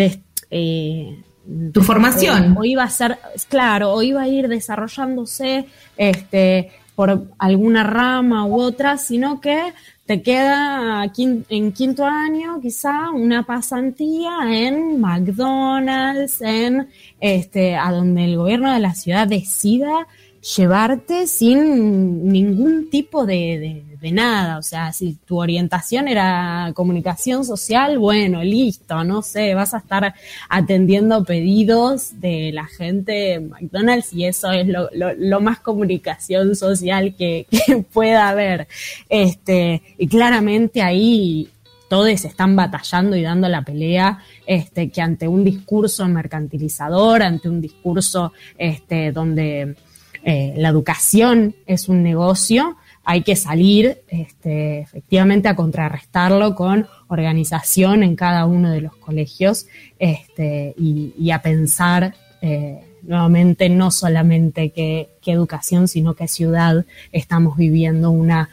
tu formación. O iba a ser, claro, o iba a ir desarrollándose por alguna rama u otra, sino que te queda en quinto año quizá una pasantía en McDonald's, a donde el gobierno de la ciudad decida llevarte sin ningún tipo de nada. O sea, si tu orientación era comunicación social, bueno, listo, no sé, vas a estar atendiendo pedidos de la gente en McDonald's y eso es lo más comunicación social que pueda haber. Y claramente ahí todos están batallando y dando la pelea, que ante un discurso mercantilizador, ante un discurso donde la educación es un negocio, hay que salir efectivamente a contrarrestarlo con organización en cada uno de los colegios y a pensar nuevamente no solamente qué educación, sino qué ciudad estamos viviendo, una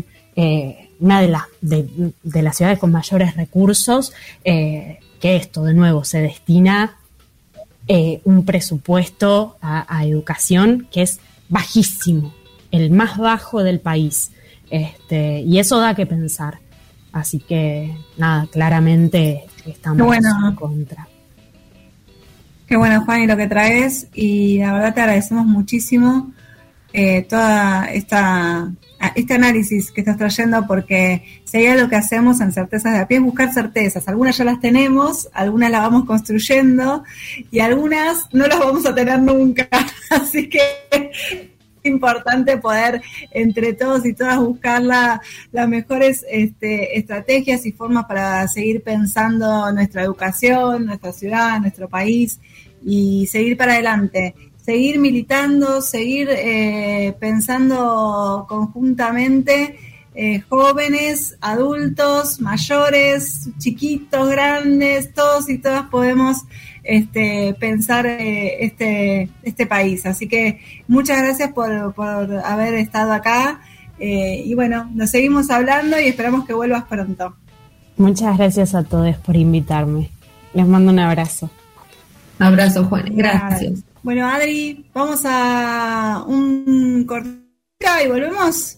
de las ciudades con mayores recursos, que esto de nuevo se destina un presupuesto a educación que es bajísimo, el más bajo del país, y eso da que pensar. Así que nada, claramente estamos en contra. Qué bueno, Fanny, lo que traes, y la verdad te agradecemos muchísimo toda este análisis que estás trayendo, porque si hay algo que hacemos en Certezas de a Pie es buscar certezas. Algunas ya las tenemos, algunas las vamos construyendo y algunas no las vamos a tener nunca. Así que es importante poder entre todos y todas buscar las mejores estrategias y formas para seguir pensando nuestra educación, nuestra ciudad, nuestro país y seguir para adelante. seguir militando, seguir pensando conjuntamente, jóvenes, adultos, mayores, chiquitos, grandes, todos y todas podemos pensar este país. Así que muchas gracias por haber estado acá, y bueno, nos seguimos hablando y esperamos que vuelvas pronto. Muchas gracias a todos por invitarme. Les mando un abrazo. Abrazo, Juan. Gracias. Bueno, Adri, vamos a un corte y volvemos.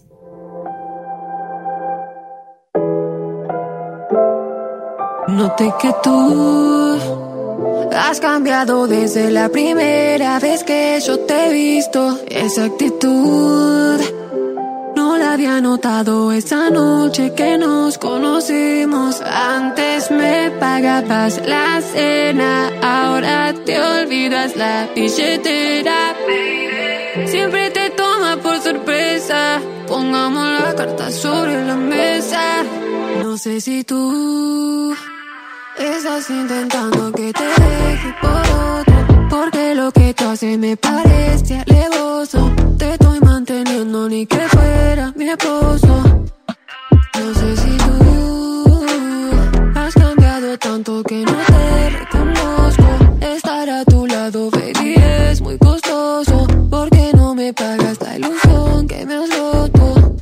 Noté que tú has cambiado desde la primera vez que yo te he visto. Esa actitud no la había notado esa noche que nos conocimos. Antes me pagabas la cena, ahora te olvidas la billetera. Siempre te toma por sorpresa, pongamos la carta sobre la mesa. No sé si tú estás intentando que te deje por otro, porque lo que tú haces me parece alevoso. Te estoy manteniendo ni que fuera mi esposo. No sé si tú has cambiado tanto que no te reconozco. Estar a tu lado, baby, es muy costoso, porque no me pagas la ilusión que me has roto.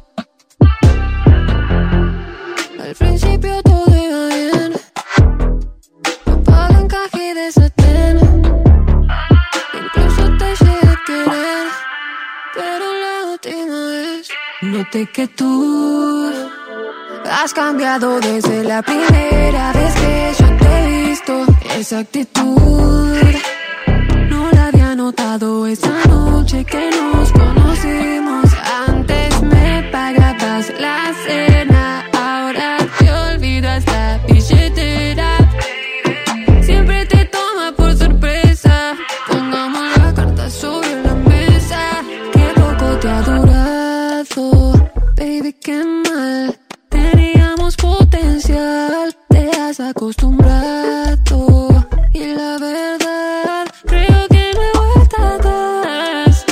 Al principio todo iba bien, ropa de encaje de satén, incluso te llegué a querer, pero la última vez noté que tú has cambiado desde la primera vez que yo te he visto. Esa actitud no la había notado esa noche que nos conocimos. Antes me pagabas la cena, ahora te olvidas la billetera. Siempre te toma por sorpresa, pongamos la carta sobre la mesa. Qué poco te ha durado, baby, qué mal. Teníamos potencial, te has acostumbrado, y la verdad creo que no hay vuelta atrás.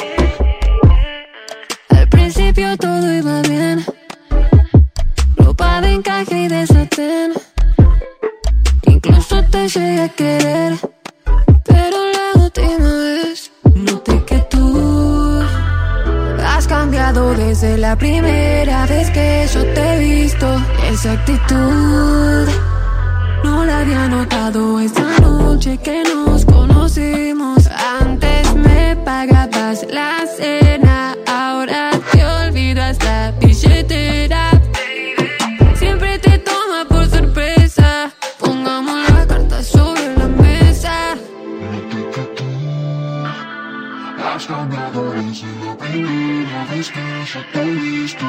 Al principio todo iba bien, ropa de encaje y de satén, incluso te llegué a querer, pero la última vez noté que tú has cambiado desde la primera vez que yo te he visto. Esa actitud no la había notado esa noche que nos conocimos. Antes me pagabas la cena, ahora te olvidas la billetera. Siempre te toma por sorpresa, pongamos la carta sobre la mesa. Has cambiado desde la primera vez que yo te he visto.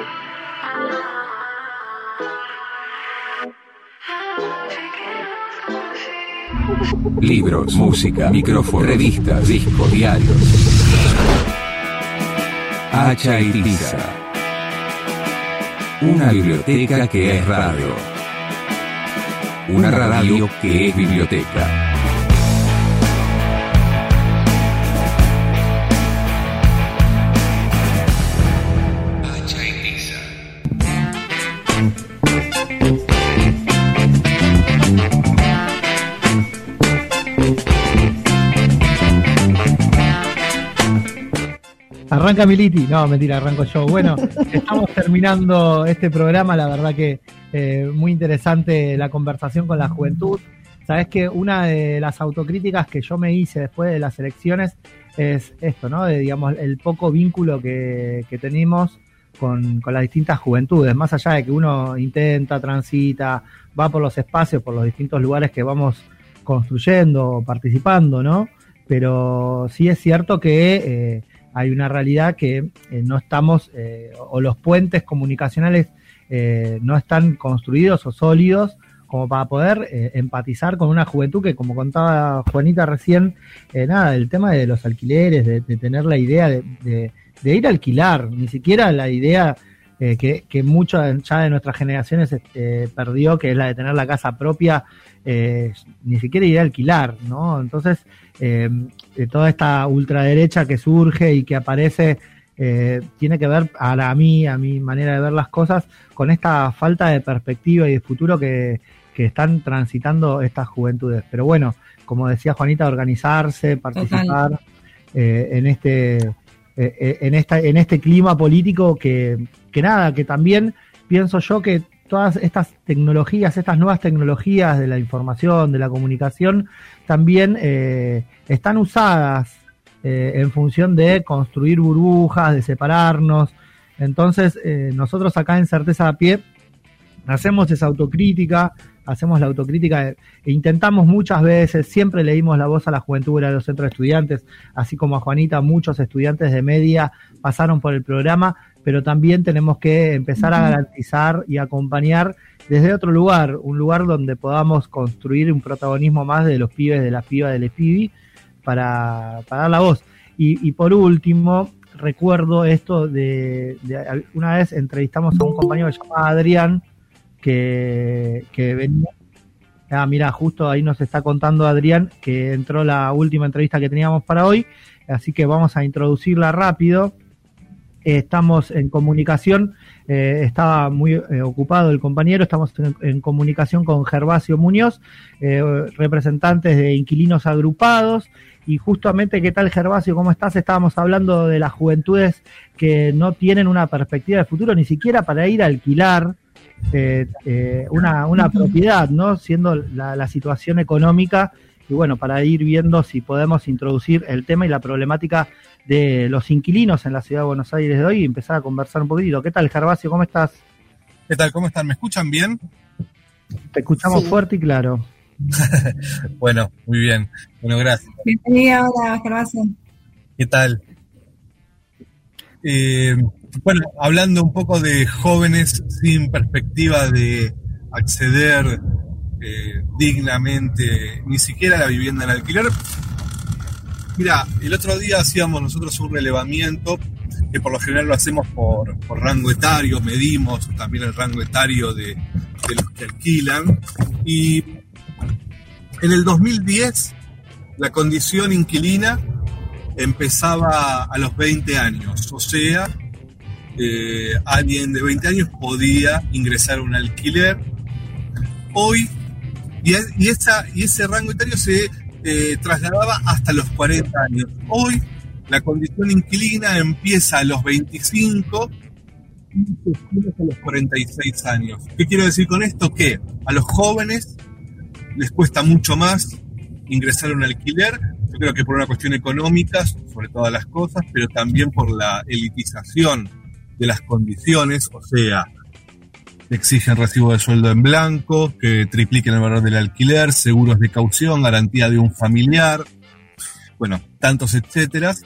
Libros, música, micrófonos, revistas, discos, diarios. Hacha y Tiza. Una biblioteca que es radio. Una radio que es biblioteca. Arranca Militi, no, mentira, arranco yo. Bueno, estamos terminando este programa, la verdad que muy interesante la conversación con la juventud. Sabés que una de las autocríticas que yo me hice después de las elecciones es esto, ¿no? De, digamos, el poco vínculo que tenemos con las distintas juventudes, más allá de que uno intenta, transita, va por los espacios, por los distintos lugares que vamos construyendo, participando, ¿no? Pero sí es cierto que hay una realidad que no estamos, o los puentes comunicacionales no están construidos o sólidos como para poder empatizar con una juventud que, como contaba Juanita recién, nada, el tema de los alquileres, de tener la idea de ir a alquilar, ni siquiera la idea que mucho ya de nuestras generaciones perdió, que es la de tener la casa propia, ni siquiera ir a alquilar, ¿no? Entonces, toda esta ultraderecha que surge y que aparece tiene que ver, a mi manera de ver las cosas, con esta falta de perspectiva y de futuro que están transitando estas juventudes. Pero bueno, como decía Juanita, organizarse, participar en este clima político que también pienso yo que todas estas tecnologías, estas nuevas tecnologías de la información, de la comunicación, también están usadas en función de construir burbujas, de separarnos. Entonces, nosotros acá en Certeza a Pie hacemos esa autocrítica, hacemos la autocrítica e intentamos muchas veces, siempre le dimos la voz a la juventud de los centros de estudiantes, así como a Juanita, muchos estudiantes de media pasaron por el programa, pero también tenemos que empezar a garantizar y acompañar desde otro lugar, un lugar donde podamos construir un protagonismo más de los pibes, de las pibas, del pibi, para dar la voz. Y por último, recuerdo esto de una vez entrevistamos a un compañero que se llama Adrián, que venía. Mira, justo ahí nos está contando Adrián que entró la última entrevista que teníamos para hoy, así que vamos a introducirla rápido. Estamos en comunicación, estaba muy ocupado el compañero, estamos en comunicación con Gervasio Muñoz, representantes de Inquilinos Agrupados, y justamente, ¿qué tal, Gervasio? ¿Cómo estás? Estábamos hablando de las juventudes que no tienen una perspectiva de futuro, ni siquiera para ir a alquilar una propiedad, ¿no? Siendo la situación económica, y bueno, para ir viendo si podemos introducir el tema y la problemática de los inquilinos en la ciudad de Buenos Aires de hoy y empezar a conversar un poquitito. ¿Qué tal, Gervasio? ¿Cómo estás? ¿Qué tal? ¿Cómo están? ¿Me escuchan bien? Te escuchamos fuerte y claro. Bueno, muy bien. Bueno, gracias. Bienvenida, hola, Gervasio. ¿Qué tal? Bueno, hablando un poco de jóvenes sin perspectiva de acceder dignamente, ni siquiera a la vivienda en alquiler. Mira, el otro día hacíamos nosotros un relevamiento, que por lo general lo hacemos por rango etario, medimos también el rango etario de los que alquilan, y en el 2010 la condición inquilina empezaba a los 20 años, o sea, alguien de 20 años podía ingresar a un alquiler. Hoy, y ese rango etario se trasladaba hasta los 40 años. Hoy la condición inquilina empieza a los 25 y se extiende hasta los 46 años. ¿Qué quiero decir con esto? Que a los jóvenes les cuesta mucho más ingresar a un alquiler. Yo creo que por una cuestión económica, sobre todas las cosas, pero también por la elitización de las condiciones, o sea, exigen recibo de sueldo en blanco, que tripliquen el valor del alquiler, seguros de caución, garantía de un familiar, bueno, tantos etcétera.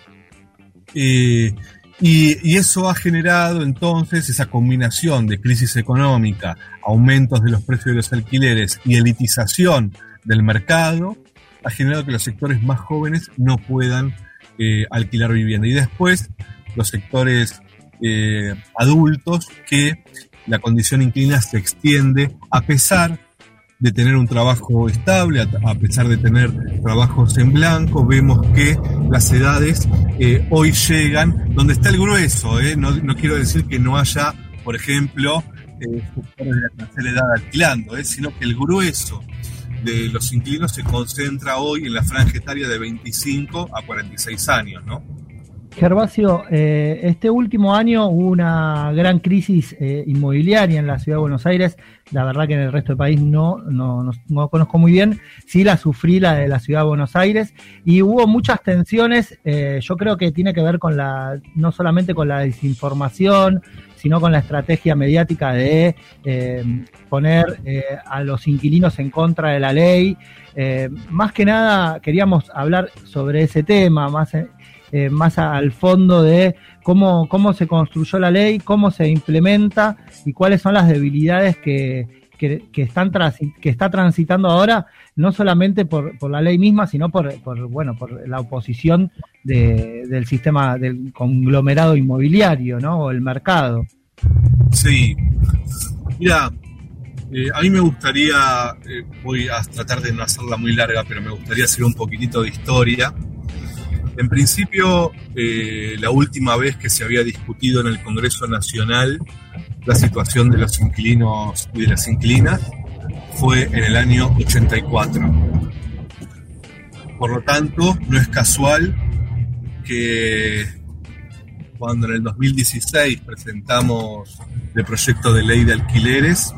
Y eso ha generado entonces esa combinación de crisis económica, aumentos de los precios de los alquileres y elitización del mercado, ha generado que los sectores más jóvenes no puedan alquilar vivienda. Y después los sectores adultos, que la condición inquilina se extiende a pesar de tener un trabajo estable, a pesar de tener trabajos en blanco. Vemos que las edades hoy llegan donde está el grueso, no quiero decir que no haya, por ejemplo, sectores de la tercera edad alquilando, sino que el grueso de los inquilinos se concentra hoy en la franja etaria de 25 a 46 años, ¿no? Gervasio, este último año hubo una gran crisis inmobiliaria en la ciudad de Buenos Aires. La verdad que en el resto del país no conozco muy bien. Sí la sufrí, la de la ciudad de Buenos Aires, y hubo muchas tensiones. Yo creo que tiene que ver con no solamente con la desinformación, sino con la estrategia mediática de poner a los inquilinos en contra de la ley. Más que nada queríamos hablar sobre ese tema, más al fondo de cómo se construyó la ley, cómo se implementa y cuáles son las debilidades que está transitando ahora, no solamente por la ley misma, sino por la oposición del sistema del conglomerado inmobiliario, ¿no? O el mercado. Sí. Mira, a mí me gustaría, voy a tratar de no hacerla muy larga, pero me gustaría hacer un poquitito de historia. En principio, la última vez que se había discutido en el Congreso Nacional la situación de los inquilinos y de las inquilinas fue en el año 84. Por lo tanto, no es casual que cuando en el 2016 presentamos el proyecto de ley de alquileres,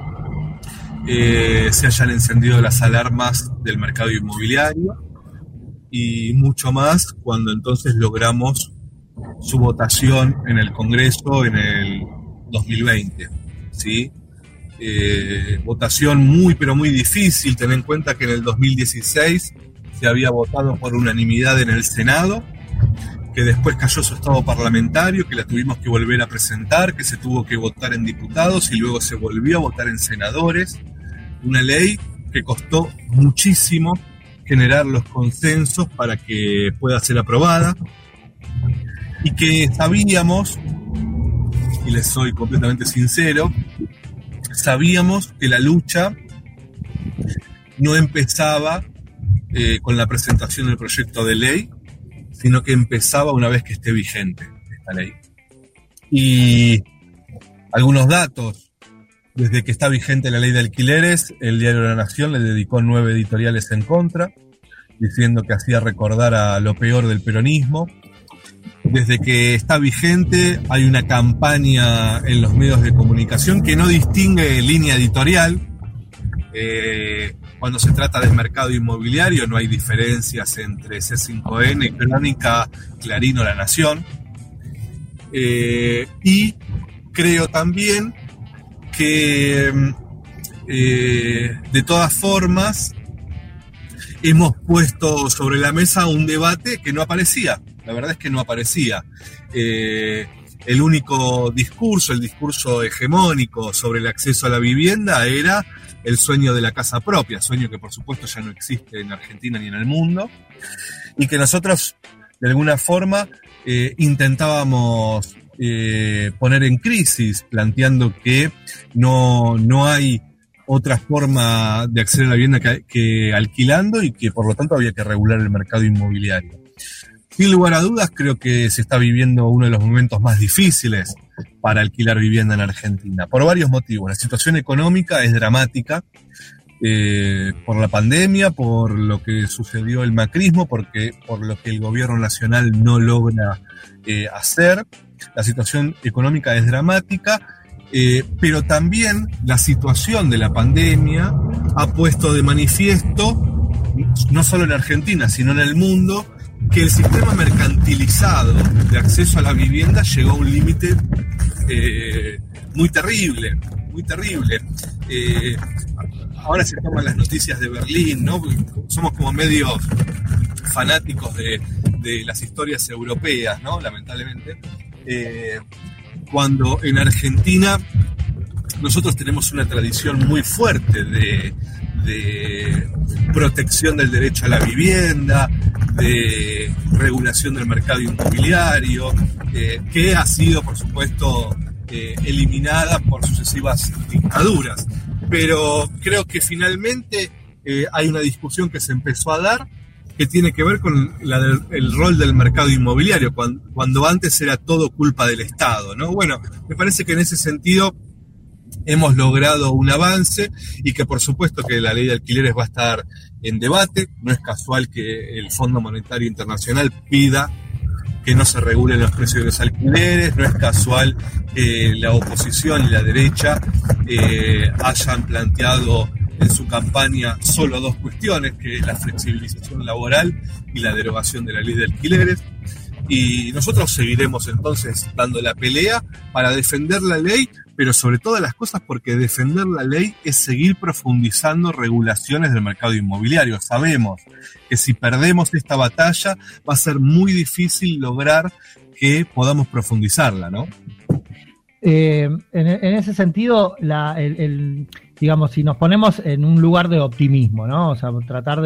se hayan encendido las alarmas del mercado inmobiliario, y mucho más cuando entonces logramos su votación en el Congreso en el 2020, ¿sí? Votación muy pero muy difícil. Ten en cuenta que en el 2016 se había votado por unanimidad en el Senado, que después cayó su estado parlamentario, que la tuvimos que volver a presentar, que se tuvo que votar en diputados y luego se volvió a votar en senadores. Una ley que costó muchísimo generar los consensos para que pueda ser aprobada, y que sabíamos, y les soy completamente sincero, sabíamos que la lucha no empezaba con la presentación del proyecto de ley, sino que empezaba una vez que esté vigente esta ley. Y algunos datos: desde que está vigente la ley de alquileres, el Diario de la Nación le dedicó 9 editoriales en contra, diciendo que hacía recordar a lo peor del peronismo. Desde que está vigente hay una campaña en los medios de comunicación que no distingue línea editorial. Cuando se trata del mercado inmobiliario no hay diferencias entre C5N, Crónica, Clarín o La Nación. Y creo también que de todas formas hemos puesto sobre la mesa un debate que no aparecía. La verdad es que no aparecía. El único discurso, el discurso hegemónico sobre el acceso a la vivienda era el sueño de la casa propia, sueño que por supuesto ya no existe en Argentina ni en el mundo, y que nosotros de alguna forma intentábamos poner en crisis, planteando que no hay otra forma de acceder a la vivienda que alquilando, y que por lo tanto había que regular el mercado inmobiliario. Sin lugar a dudas, creo que se está viviendo uno de los momentos más difíciles para alquilar vivienda en Argentina, por varios motivos. La situación económica es dramática, por la pandemia, por lo que sucedió el macrismo, por lo que el gobierno nacional no logra hacer. La situación económica es dramática, pero también la situación de la pandemia ha puesto de manifiesto, no solo en Argentina, sino en el mundo, que el sistema mercantilizado de acceso a la vivienda llegó a un límite muy terrible, muy terrible. Ahora se toman las noticias de Berlín, ¿no? Somos como medios fanáticos de las historias europeas, ¿no? Lamentablemente. Cuando en Argentina nosotros tenemos una tradición muy fuerte de protección del derecho a la vivienda, de regulación del mercado inmobiliario, que ha sido, por supuesto, eliminada por sucesivas dictaduras. Pero creo que finalmente hay una discusión que se empezó a dar que tiene que ver con el rol del mercado inmobiliario, cuando antes era todo culpa del Estado, ¿no? Bueno, me parece que en ese sentido hemos logrado un avance, y que por supuesto que la ley de alquileres va a estar en debate. No es casual que el Fondo Monetario Internacional pida que no se regulen los precios de los alquileres, no es casual que la oposición y la derecha hayan planteado en su campaña solo 2 cuestiones, que es la flexibilización laboral y la derogación de la ley de alquileres. Y nosotros seguiremos entonces dando la pelea para defender la ley, pero sobre todas las cosas porque defender la ley es seguir profundizando regulaciones del mercado inmobiliario. Sabemos que si perdemos esta batalla va a ser muy difícil lograr que podamos profundizarla, ¿no? En ese sentido, digamos, si nos ponemos en un lugar de optimismo, ¿no? O sea, tratar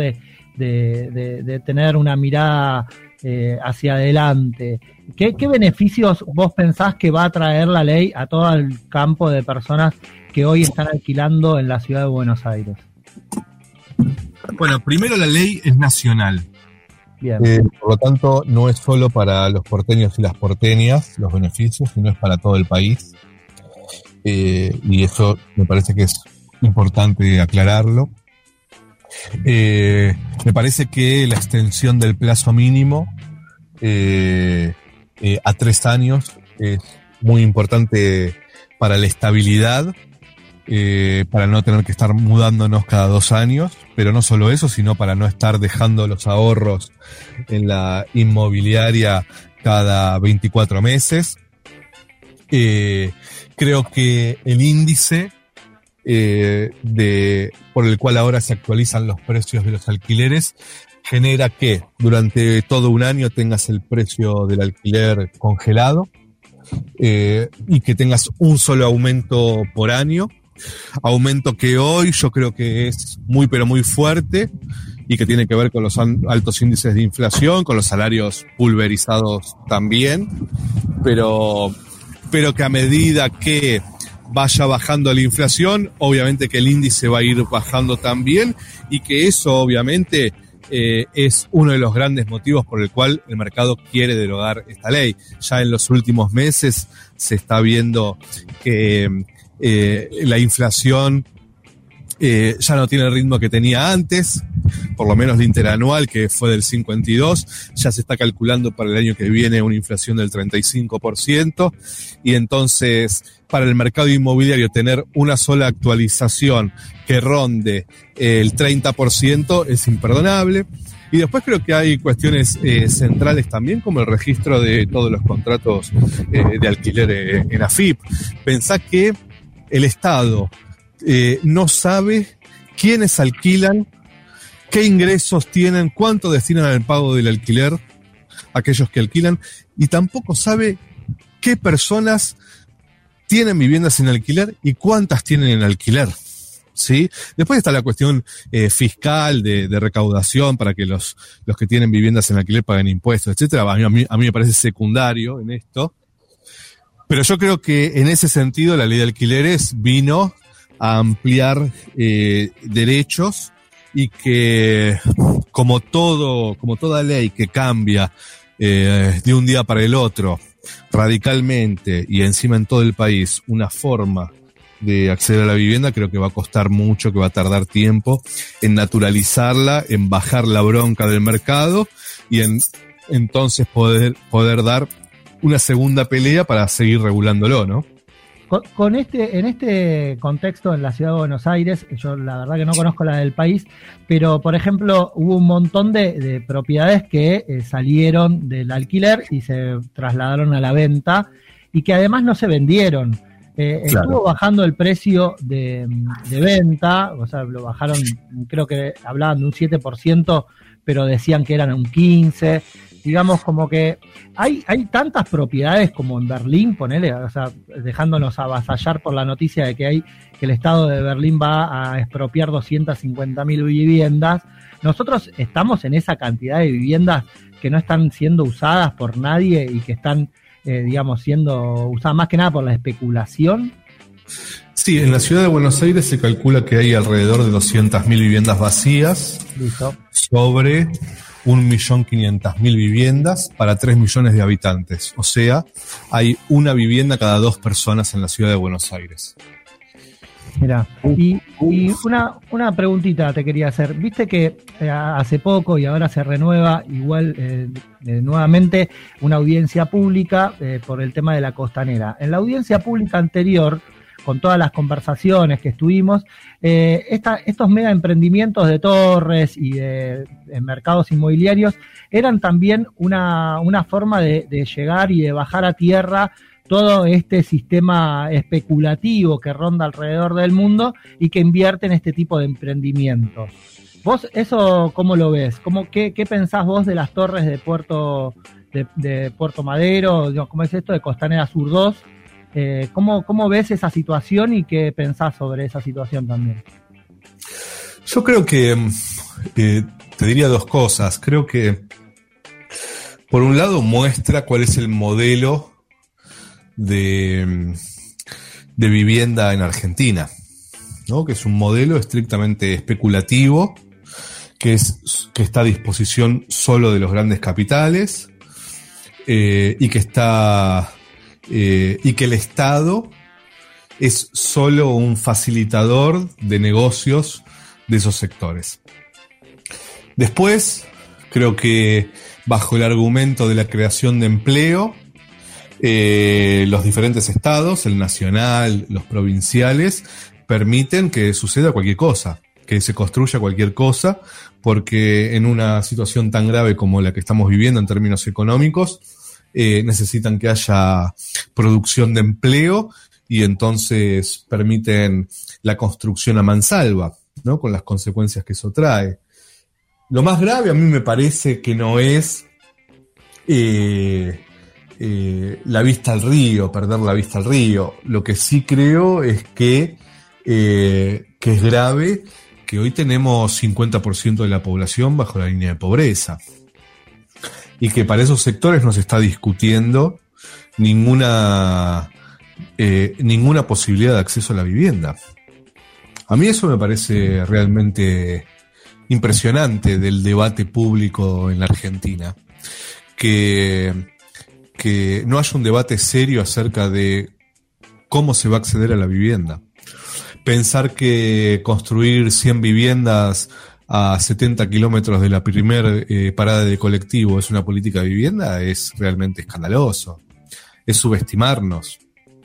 de tener una mirada hacia adelante. ¿Qué beneficios vos pensás que va a traer la ley a todo el campo de personas que hoy están alquilando en la ciudad de Buenos Aires? Bueno, primero la ley es nacional. Bien. Por lo tanto, no es solo para los porteños y las porteñas los beneficios, sino es para todo el país. Y eso me parece que es importante aclararlo. Me parece que la extensión del plazo mínimo a 3 años es muy importante para la estabilidad, para no tener que estar mudándonos cada 2 años, pero no solo eso, sino para no estar dejando los ahorros en la inmobiliaria cada 24 meses. Creo que el índice por el cual ahora se actualizan los precios de los alquileres genera que durante todo un año tengas el precio del alquiler congelado y que tengas un solo aumento por año. Aumento que hoy yo creo que es muy pero muy fuerte y que tiene que ver con los altos índices de inflación, con los salarios pulverizados también, pero que a medida que vaya bajando la inflación, obviamente que el índice va a ir bajando también y que eso obviamente es uno de los grandes motivos por el cual el mercado quiere derogar esta ley. Ya en los últimos meses se está viendo que la inflación ya no tiene el ritmo que tenía antes, por lo menos la interanual, que fue del 52, ya se está calculando para el año que viene una inflación del 35%, y entonces para el mercado inmobiliario tener una sola actualización que ronde el 30% es imperdonable. Y después creo que hay cuestiones centrales también, como el registro de todos los contratos de alquiler en AFIP. Pensá que el Estado no sabe quiénes alquilan, qué ingresos tienen, cuánto destinan al pago del alquiler aquellos que alquilan, y tampoco sabe qué personas tienen viviendas en alquiler y cuántas tienen en alquiler, ¿sí? Después está la cuestión fiscal de recaudación para que los que tienen viviendas en alquiler paguen impuestos, etcétera. A mí me parece secundario en esto. Pero yo creo que en ese sentido la ley de alquileres vino a ampliar derechos y que como toda ley que cambia de un día para el otro radicalmente y encima en todo el país una forma de acceder a la vivienda, creo que va a costar mucho, que va a tardar tiempo en naturalizarla, en bajar la bronca del mercado y en entonces poder dar una segunda pelea para seguir regulándolo, ¿no? En este contexto en la ciudad de Buenos Aires, yo la verdad que no conozco la del país, pero por ejemplo hubo un montón de propiedades que salieron del alquiler y se trasladaron a la venta y que además no se vendieron. Claro. Estuvo bajando el precio de venta, o sea, lo bajaron, creo que hablaban de un 7%, pero decían que eran un 15%. Digamos, como que hay tantas propiedades como en Berlín, ponele, o sea, dejándonos avasallar por la noticia de que el Estado de Berlín va a expropiar 250.000 viviendas. Nosotros estamos en esa cantidad de viviendas que no están siendo usadas por nadie y que están, digamos, siendo usadas más que nada por la especulación. Sí, en la ciudad de Buenos Aires se calcula que hay alrededor de 200.000 viviendas vacías. Listo. Sobre 1.500.000 viviendas para 3 millones de habitantes. O sea, hay una vivienda cada 2 personas en la ciudad de Buenos Aires. Mira, y una preguntita te quería hacer. Viste que hace poco y ahora se renueva igual nuevamente una audiencia pública por el tema de la costanera. En la audiencia pública anterior, con todas las conversaciones que estuvimos, estos mega emprendimientos de torres y de mercados inmobiliarios eran también una forma de llegar y de bajar a tierra todo este sistema especulativo que ronda alrededor del mundo y que invierte en este tipo de emprendimientos. ¿Vos eso cómo lo ves? ¿Qué pensás vos de las torres de Puerto Madero? ¿Cómo es esto de Costanera Sur 2? ¿Cómo ves esa situación y qué pensás sobre esa situación también? Yo creo que te diría 2 cosas. Creo que por un lado muestra cuál es el modelo de vivienda en Argentina, ¿no? Que es un modelo estrictamente especulativo que está a disposición solo de los grandes capitales, y que el Estado es solo un facilitador de negocios de esos sectores. Después, creo que bajo el argumento de la creación de empleo, los diferentes estados, el nacional, los provinciales, permiten que suceda cualquier cosa, que se construya cualquier cosa, porque en una situación tan grave como la que estamos viviendo en términos económicos, necesitan que haya producción de empleo y entonces permiten la construcción a mansalva, ¿no? Con las consecuencias que eso trae. Lo más grave a mí me parece que no es la vista al río, perder la vista al río. Lo que sí creo es que es grave que hoy tenemos 50% de la población bajo la línea de pobreza y que para esos sectores no se está discutiendo ninguna posibilidad de acceso a la vivienda. A mí eso me parece realmente impresionante del debate público en la Argentina, que no haya un debate serio acerca de cómo se va a acceder a la vivienda. Pensar que construir 100 viviendas a 70 kilómetros de la primer parada de colectivo es una política de vivienda es realmente escandaloso. Es subestimarnos.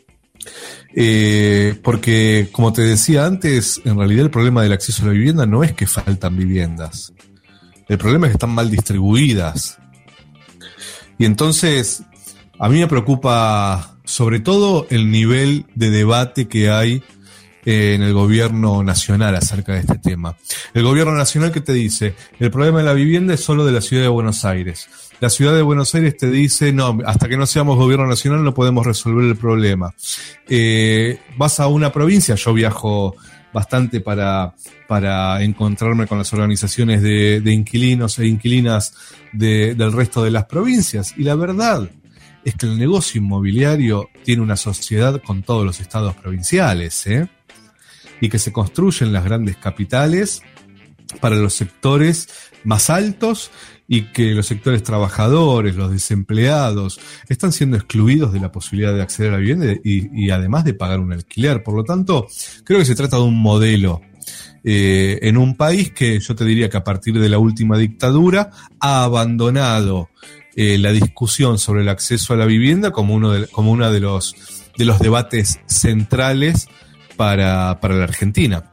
Porque, como te decía antes, en realidad el problema del acceso a la vivienda no es que faltan viviendas. El problema es que están mal distribuidas. Y entonces, a mí me preocupa sobre todo el nivel de debate que hay en el gobierno nacional acerca de este tema. El gobierno nacional que te dice, el problema de la vivienda es solo de la ciudad de Buenos Aires. La ciudad de Buenos Aires te dice, no, hasta que no seamos gobierno nacional no podemos resolver el problema. Vas a una provincia, yo viajo bastante para encontrarme con las organizaciones de inquilinos e inquilinas del resto de las provincias, y la verdad es que el negocio inmobiliario tiene una sociedad con todos los estados provinciales, y que se construyen las grandes capitales para los sectores más altos y que los sectores trabajadores, los desempleados, están siendo excluidos de la posibilidad de acceder a la vivienda y además de pagar un alquiler. Por lo tanto, creo que se trata de un modelo en un país que yo te diría que a partir de la última dictadura ha abandonado la discusión sobre el acceso a la vivienda como uno de los debates centrales para la Argentina.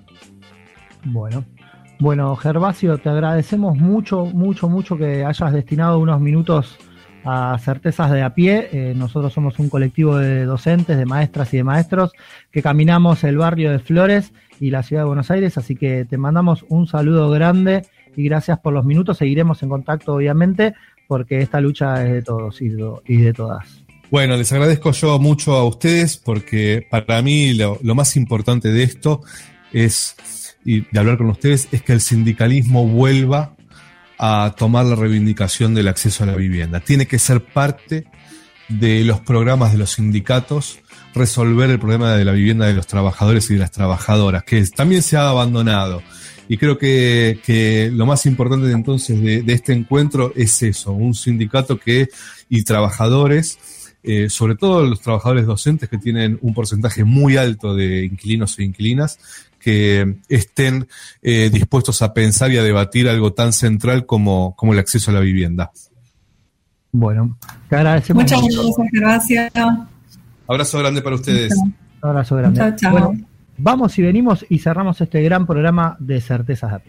Bueno, Gervasio, te agradecemos mucho que hayas destinado unos minutos a Certezas de a pie. Nosotros somos un colectivo de docentes, de maestras y de maestros que caminamos el barrio de Flores y la ciudad de Buenos Aires, así que te mandamos un saludo grande y gracias por los minutos. Seguiremos en contacto, obviamente, porque esta lucha es de todos y de todas. Bueno, les agradezco yo mucho a ustedes porque para mí lo más importante de esto y de hablar con ustedes es que el sindicalismo vuelva a tomar la reivindicación del acceso a la vivienda. Tiene que ser parte de los programas de los sindicatos resolver el problema de la vivienda de los trabajadores y de las trabajadoras, que también se ha abandonado. Y creo que lo más importante entonces de este encuentro es eso, un sindicato y trabajadores, sobre todo los trabajadores docentes que tienen un porcentaje muy alto de inquilinos e inquilinas, que estén dispuestos a pensar y a debatir algo tan central como el acceso a la vivienda. Bueno, te agradecemos. Muchas gracias. Abrazo grande para ustedes. Abrazo grande. Chao, chao. Bueno, vamos y venimos y cerramos este gran programa de Certezas de a pie.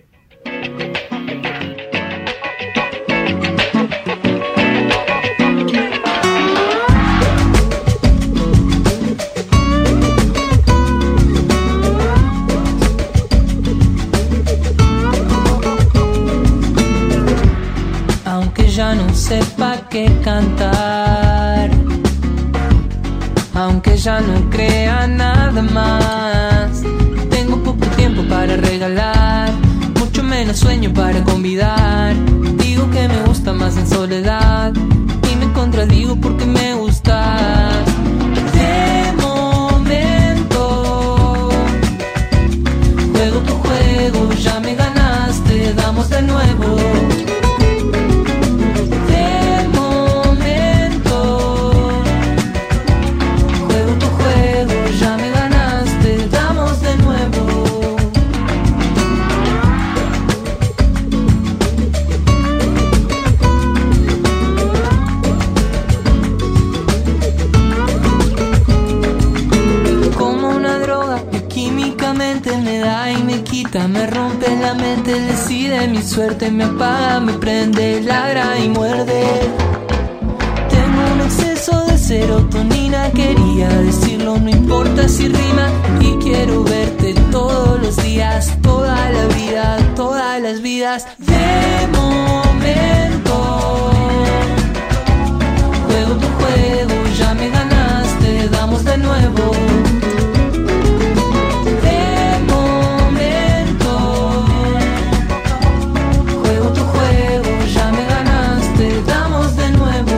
Ya no sepa qué cantar, aunque ya no crea nada más. Tengo poco tiempo para regalar, mucho menos sueño para convidar. Digo que me gusta más en soledad y me contradigo porque me gustas. De momento, juego tu juego, ya me ganaste, damos de locamente me da y me quita, me rompe la mente, decide mi suerte, me apaga, me prende, ladra y muerde. Tengo un exceso de serotonina, quería decirlo, no importa si rima, y quiero verte todos los días, toda la vida, todas las vidas. De momento juego tu juego, ya me ganaste, damos de nuevo. De momento juego tu juego, ya me ganaste, damos de nuevo.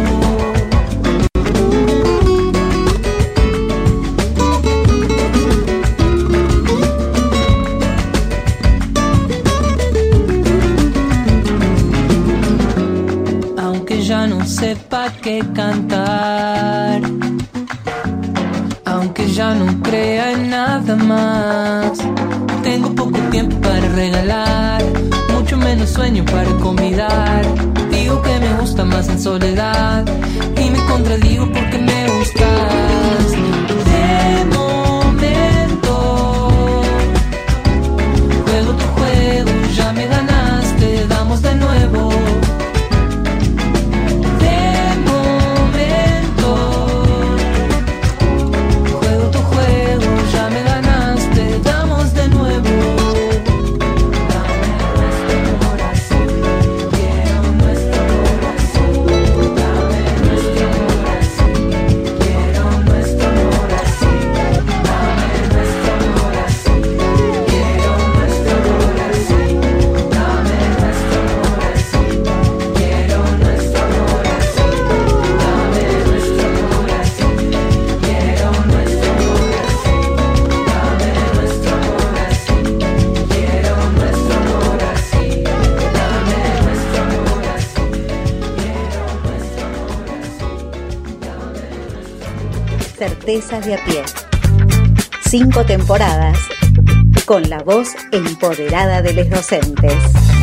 Aunque ya no sepa qué cantar, aunque ya no crea en nada más, tengo poco tiempo para regalar, mucho menos sueño para convidar. Digo que me gusta más en soledad y me contradigo porque me gustas. De momento juego tu juego, ya me ganaste, damos de nuevo. Certezas de a pie. 5 temporadas con la voz empoderada de los docentes.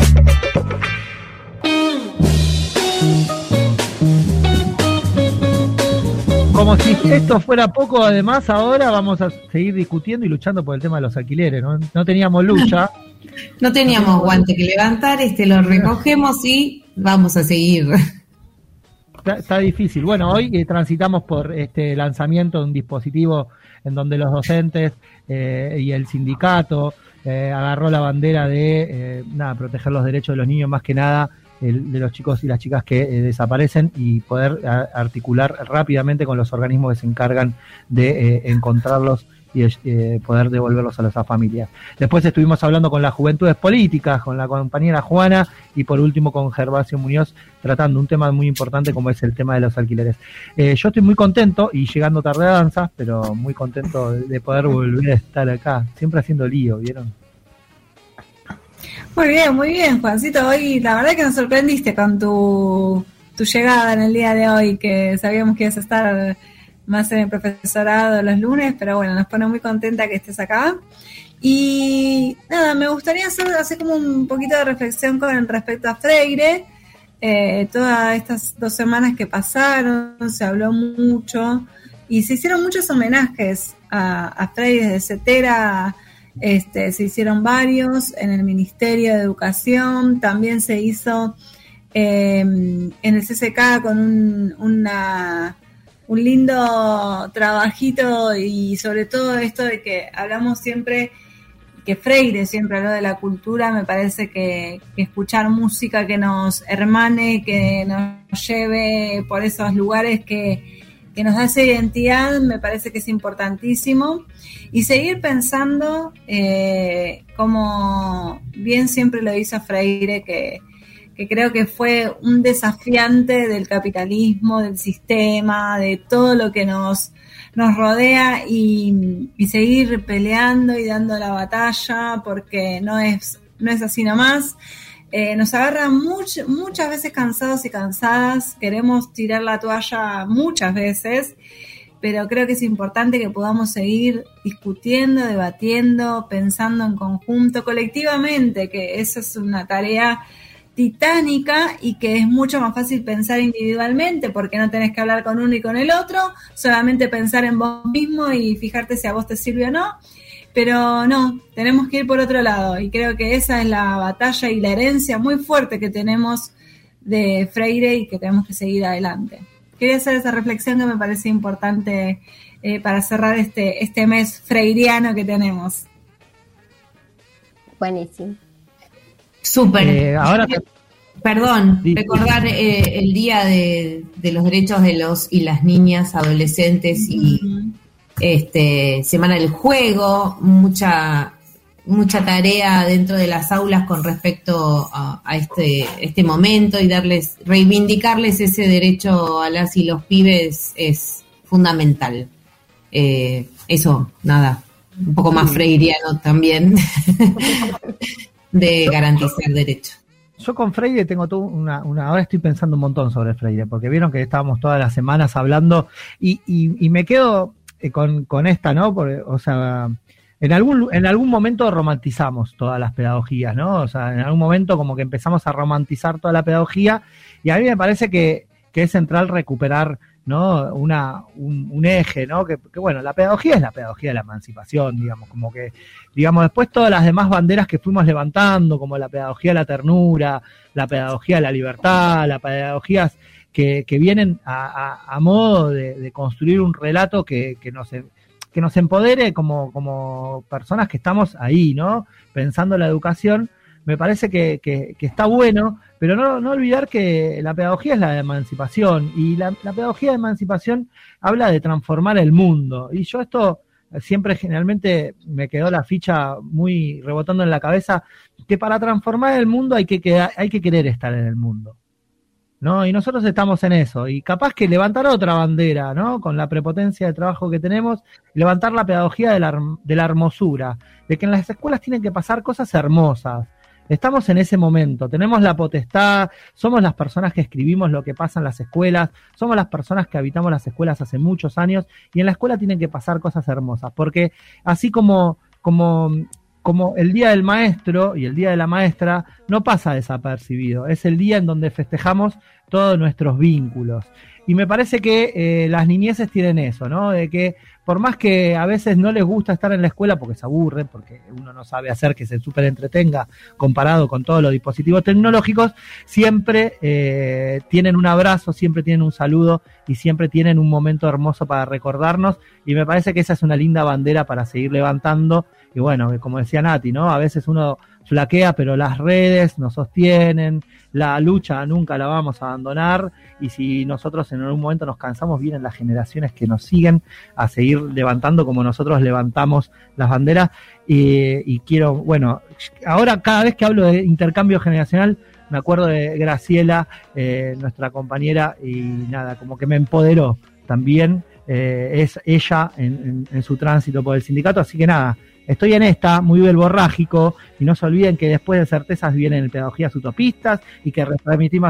Como si esto fuera poco, además ahora vamos a seguir discutiendo y luchando por el tema de los alquileres, ¿no? No teníamos lucha. No teníamos guante que levantar, lo recogemos y vamos a seguir. Está difícil. Bueno, hoy transitamos por este lanzamiento de un dispositivo en donde los docentes y el sindicato agarró la bandera de proteger los derechos de los niños, más que nada de los chicos y las chicas que desaparecen, y poder articular rápidamente con los organismos que se encargan de encontrarlos y poder devolverlos a las familias. Después estuvimos hablando con las Juventudes Políticas, con la compañera Juana, y por último con Gervasio Muñoz, tratando un tema muy importante como es el tema de los alquileres. Yo estoy muy contento, y llegando tarde a danza, pero muy contento de poder volver a estar acá, siempre haciendo lío, ¿vieron? Muy bien, Juancito. Hoy la verdad que nos sorprendiste con tu llegada en el día de hoy, que sabíamos que ibas a estar más en el profesorado los lunes, pero bueno, nos pone muy contenta que estés acá. Y nada, me gustaría hacer como un poquito de reflexión con respecto a Freire. Todas estas 2 semanas que pasaron, se habló mucho y se hicieron muchos homenajes a Freire desde Cetera. Se hicieron varios en el Ministerio de Educación, también se hizo en el CCK con un lindo trabajito, y sobre todo esto de que hablamos siempre, que Freire siempre habló de la cultura. Me parece que escuchar música que nos hermane, que nos lleve por esos lugares que nos da esa identidad, me parece que es importantísimo. Y seguir pensando, como bien siempre lo hizo Freire, que creo que fue un desafiante del capitalismo, del sistema, de todo lo que nos rodea, y seguir peleando y dando la batalla, porque no es así nomás. Nos agarra muchas veces cansados y cansadas, queremos tirar la toalla muchas veces, pero creo que es importante que podamos seguir discutiendo, debatiendo, pensando en conjunto, colectivamente, que eso es una tarea titánica, y que es mucho más fácil pensar individualmente, porque no tenés que hablar con uno y con el otro, solamente pensar en vos mismo y fijarte si a vos te sirve o no. pero no, tenemos que ir por otro lado, y creo que esa es la batalla y la herencia muy fuerte que tenemos de Freire y que tenemos que seguir adelante. Quería hacer esa reflexión que me parece importante para cerrar este mes freiriano que tenemos. Buenísimo. Súper. Ahora Perdón, Sí. recordar el Día de los Derechos de los y las Niñas, Adolescentes y Semana del Juego, mucha tarea dentro de las aulas con respecto a este momento, y reivindicarles ese derecho a las y los pibes es fundamental. Eso, nada, un poco más freiriano también de garantizar derechos. Yo con Freire tengo todo ahora estoy pensando un montón sobre Freire, porque vieron que estábamos todas las semanas hablando y me quedo con esta, ¿no? Porque, o sea, en algún momento romantizamos todas las pedagogías, ¿no? O sea, en algún momento como que empezamos a romantizar toda la pedagogía, y a mí me parece que es central recuperar, ¿no? Un eje, ¿no? Que bueno, la pedagogía es la pedagogía de la emancipación, digamos, como que, digamos, después todas las demás banderas que fuimos levantando, como la pedagogía de la ternura, la pedagogía de la libertad, las pedagogías que vienen a modo de construir un relato que nos empodere como personas que estamos ahí, ¿no? Pensando la educación, me parece que está bueno, pero no olvidar que la pedagogía es la de emancipación, y la pedagogía de emancipación habla de transformar el mundo, y yo esto siempre generalmente me quedó la ficha muy rebotando en la cabeza, que para transformar el mundo hay que querer estar en el mundo, ¿no? Y nosotros estamos en eso, y capaz que levantar otra bandera, ¿no? Con la prepotencia de trabajo que tenemos, levantar la pedagogía de la hermosura, de que en las escuelas tienen que pasar cosas hermosas. Estamos en ese momento, tenemos la potestad, somos las personas que escribimos lo que pasa en las escuelas, somos las personas que habitamos las escuelas hace muchos años, y en la escuela tienen que pasar cosas hermosas, porque así como el Día del Maestro y el Día de la Maestra no pasa desapercibido, es el día en donde festejamos todos nuestros vínculos. Y me parece que las niñeces tienen eso, ¿no? De que por más que a veces no les gusta estar en la escuela porque se aburren, porque uno no sabe hacer que se súper entretenga comparado con todos los dispositivos tecnológicos, siempre tienen un abrazo, siempre tienen un saludo y siempre tienen un momento hermoso para recordarnos, y me parece que esa es una linda bandera para seguir levantando. Y bueno, como decía Nati, ¿no? A veces uno flaquea, pero las redes nos sostienen, la lucha nunca la vamos a abandonar, y si nosotros en algún momento nos cansamos, vienen las generaciones que nos siguen a seguir levantando como nosotros levantamos las banderas. Y quiero, bueno, ahora cada vez que hablo de intercambio generacional me acuerdo de Graciela, nuestra compañera, y nada, como que me empoderó también, es ella en su tránsito por el sindicato, así que nada, estoy en esta, muy belborrágico, y no se olviden que después de Certezas vienen Pedagogías Utopistas, y que retransmitimos,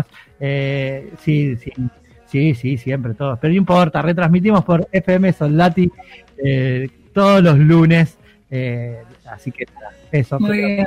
sí, siempre todos, pero no importa, retransmitimos por FM Soldati todos los lunes, así que nada, eso.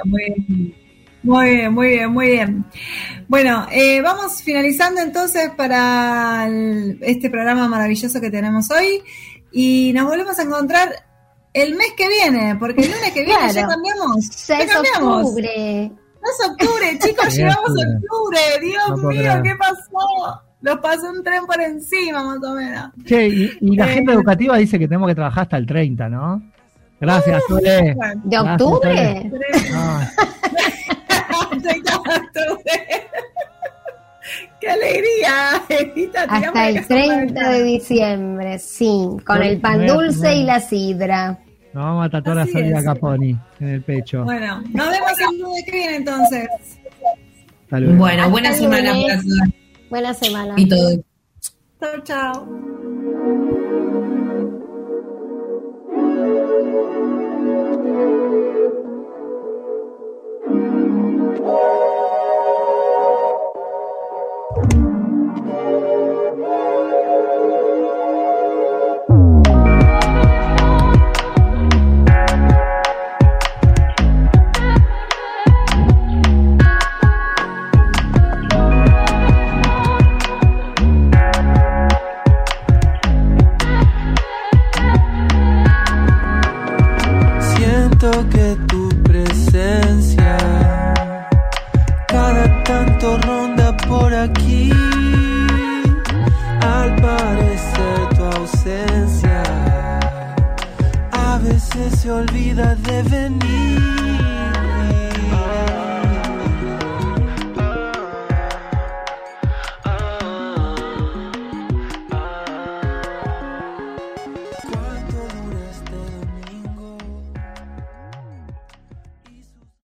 Muy bien. Bueno, vamos finalizando entonces para este programa maravilloso que tenemos hoy, y nos volvemos a encontrar el mes que viene, porque el lunes que viene Claro. ya cambiamos. Ya es octubre. Es octubre, chicos, llegamos a octubre. Dios No puedo mío, creer. ¿qué pasó? Nos pasó un tren por encima, más o menos. Che, y la agenda educativa dice que tenemos que trabajar hasta el 30, ¿no? Gracias, Sole. ¿De octubre? No, 30 de octubre. ¡Qué alegría! Evita, tiramos Hasta la el casa por la 30 ventana. de diciembre, sí, con Bueno, el pan bueno, dulce bueno. y la sidra. nos vamos a tatuar a Así Sonia es. Caponi en el pecho. Bueno, nos vemos el lunes que viene entonces. Hasta luego. Bueno, buena Hasta semana lunes. para todas Buena semana. y todos. Chao, chao. olvida de venir.